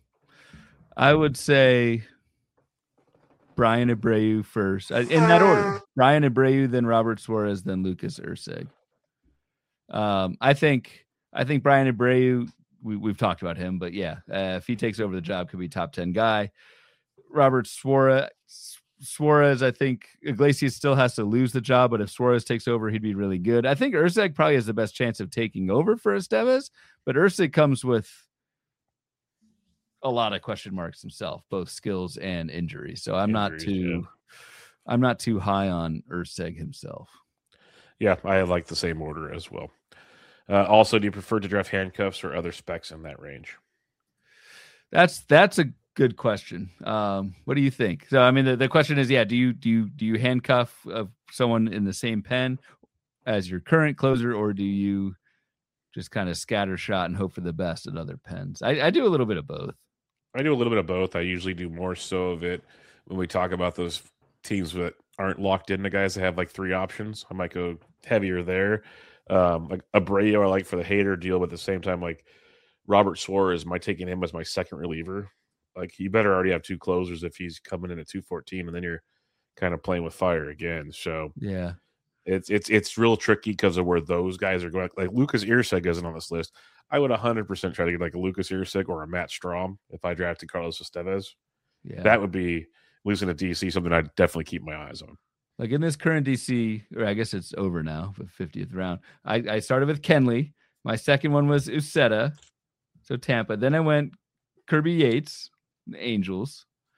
I would say Brian Abreu first, in that order. Brian Abreu, then Robert Suarez, then Lucas Irseg. Um, I think I think Brian Abreu, we, we've talked about him, but yeah, uh, if he takes over the job, could be top ten guy. Robert Suarez, Suarez, I think Iglesias still has to lose the job, but if Suarez takes over, he'd be really good. I think Irseg probably has the best chance of taking over for Estevez, but Irseg comes with a lot of question marks himself, both skills and injuries. So I'm Injuries, not too, yeah. I'm not too high on Irseg himself. Yeah, I like the same order as well. Uh, also, do you prefer to draft handcuffs or other specs in that range? That's that's a good question. Um, what do you think? So, I mean, the, the question is, yeah, do you do you do you handcuff uh, someone in the same pen as your current closer, or do you just kind of scatter shot and hope for the best at other pens? I, I do a little bit of both. I do a little bit of both. I usually do more so of it when we talk about those teams that aren't locked into guys that have like three options. I might go heavier there. Um, like Abreu, I like for the hater deal, but at the same time, like Robert Suarez, my taking him as my second reliever. Like you better already have two closers if he's coming in at two fourteen, and then you're kind of playing with fire again. So yeah, it's it's it's real tricky because of where those guys are going. Like Lucas Irseg isn't on this list. I would one hundred percent try to get like a Lucas Irseg or a Matt Strahm if I drafted Carlos Estevez. Yeah, that would be, losing to D C, something I'd definitely keep my eyes on. Like in this current D C, or I guess it's over now, the fiftieth round. I, I started with Kenley. My second one was Uceta, so Tampa. Then I went Kirby Yates, the Angels.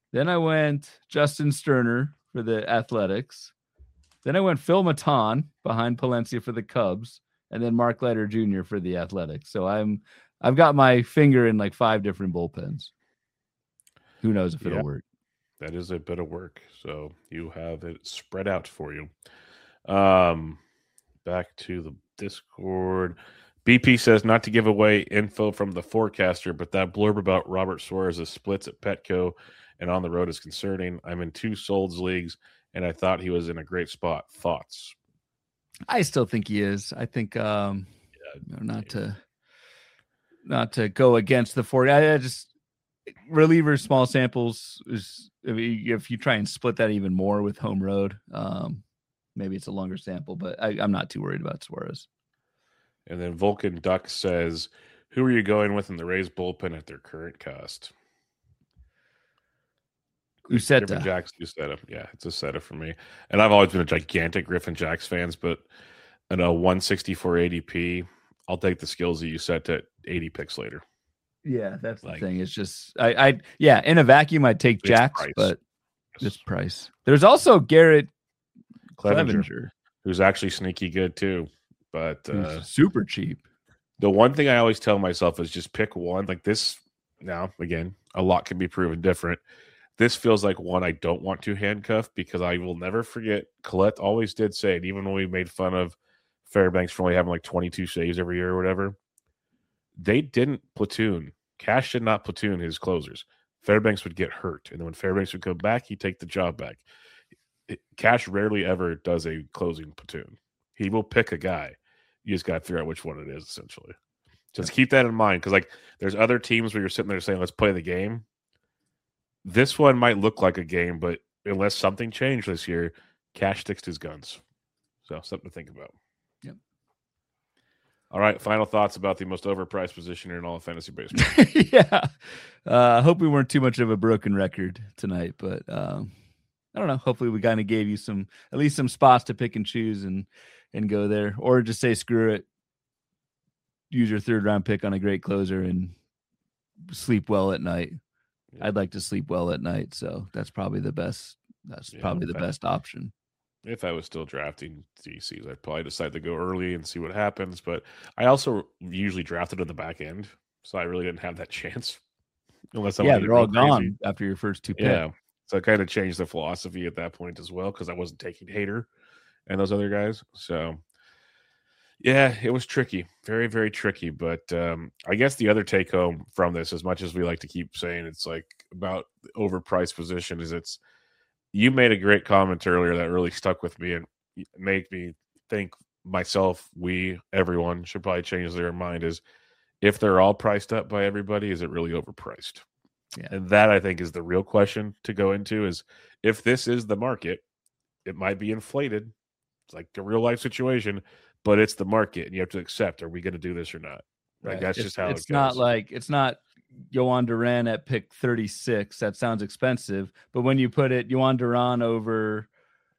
Then I went Justin Sterner for the Athletics. Then I went Phil Maton behind Palencia for the Cubs, and then Mark Leiter Junior for the Athletics. So I'm I've got my finger in like five different bullpens. Who knows if it'll Yeah. work? That is a bit of work. So you have it spread out for you. Um, back to the Discord. B P says not to give away info from the forecaster, but that blurb about Robert Suarez's splits at Petco and on the road is concerning. I'm in two Solds leagues, and I thought he was in a great spot. Thoughts? I still think he is. I think um, yeah, you know, not to not to go against the four. I, I just reliever small samples is if you try and split that even more with home road, um, maybe it's a longer sample, but I, I'm not too worried about Suarez. And then Vulcan Duck says, who are you going with in the Rays bullpen at their current cost? Uceta. Griffin Jacks Uceta. Yeah, it's a Uceta for me. And I've always been a gigantic Griffin Jacks fans, but in a one sixty-four A D P, I'll take the skills that you set at eighty picks later. Yeah, that's like, the thing. It's just I, I yeah, in a vacuum I'd take Jacks, price. but this price. There's also Garrett Clevenger, Clevenger, who's actually sneaky good too, but uh, super cheap. The one thing I always tell myself is just pick one. Like this now, again, a lot can be proven different. This feels like one I don't want to handcuff because I will never forget. Colette always did say it, even when we made fun of Fairbanks for only having like twenty-two saves every year or whatever. They didn't platoon. Cash did not platoon his closers. Fairbanks would get hurt. And then when Fairbanks would come back, he'd take the job back. It, Cash rarely ever does a closing platoon. He will pick a guy. You just got to figure out which one it is, essentially. Just keep that in mind because, like, there's other teams where you're sitting there saying, let's play the game. This one might look like a game, but unless something changed this year, Cash sticks to his guns. So, something to think about. Yep. All right, final thoughts about the most overpriced position in all of fantasy baseball. yeah. I uh, hope we weren't too much of a broken record tonight, but um, I don't know. Hopefully we kind of gave you some, at least some spots to pick and choose and and go there, or just say, screw it. Use your third round pick on a great closer and sleep well at night. Yeah. I'd like to sleep well at night. So that's probably the best. That's yeah, probably the best option. If I was still drafting D Cs, I'd probably decide to go early and see what happens. But I also usually drafted in the back end, so I really didn't have that chance. Unless I yeah, they're all crazy. gone after your first two picks. Yeah, so I kind of changed the philosophy at that point as well because I wasn't taking Hader and those other guys. So yeah, it was tricky, very very tricky. But um, I guess the other take home from this, as much as we like to keep saying, it's like about the overpriced position, is it's. You made a great comment earlier that really stuck with me and made me think myself, we, everyone should probably change their mind is if they're all priced up by everybody, is it really overpriced? Yeah. And that I think is the real question to go into is if this is the market, it might be inflated. It's like the real life situation, but it's the market and you have to accept, are we going to do this or not? Like right. That's it's, just how it's it goes. not like it's not Yohan Duran at pick thirty-six. That sounds expensive, but when you put it Yohan Duran over,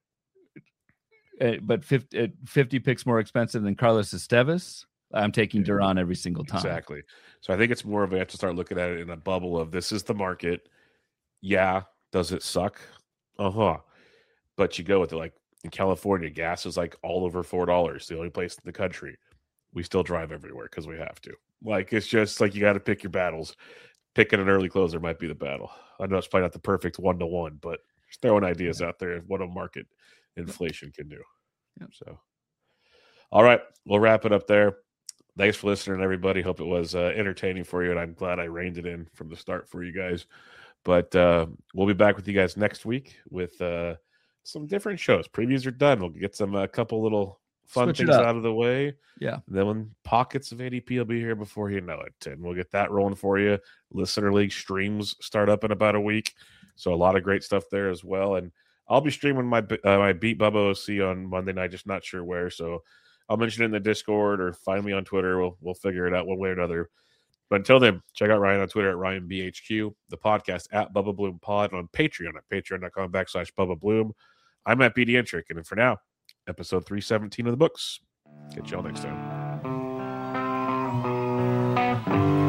uh, but fifty, uh, fifty picks more expensive than Carlos Esteves, I'm taking yeah. Duran every single time. Exactly. So I think it's more of a have to start looking at it in a bubble of this is the market. Yeah. Does it suck? Uh-huh. But you go with it like in California, gas is like all over four dollars, the only place in the country. We still drive everywhere because we have to. Like, it's just like you got to pick your battles. Picking an early closer might be the battle. I know it's probably not the perfect one-to-one, but just throwing ideas yeah. out there of what a market inflation can do. Yep. So, all right, we'll wrap it up there. Thanks for listening, everybody. Hope it was uh, entertaining for you, and I'm glad I reined it in from the start for you guys. But uh, we'll be back with you guys next week with uh, some different shows. Previews are done. We'll get some a uh, couple little fun Switch things out of the way. Yeah. And then when pockets of A D P will be here before you know it. And we'll get that rolling for you. Listener League streams start up in about a week. So a lot of great stuff there as well. And I'll be streaming my uh, my Beat Bubba O C on Monday night, just not sure where. So I'll mention it in the Discord or find me on Twitter. We'll we'll figure it out one way or another. But until then, check out Ryan on Twitter at Ryan B H Q, the podcast at Bubba Bloom Pod, on Patreon at patreon.com backslash Bubba Bloom. I'm at B D Entrick. And for now, episode three seventeen of the books. Catch y'all next time.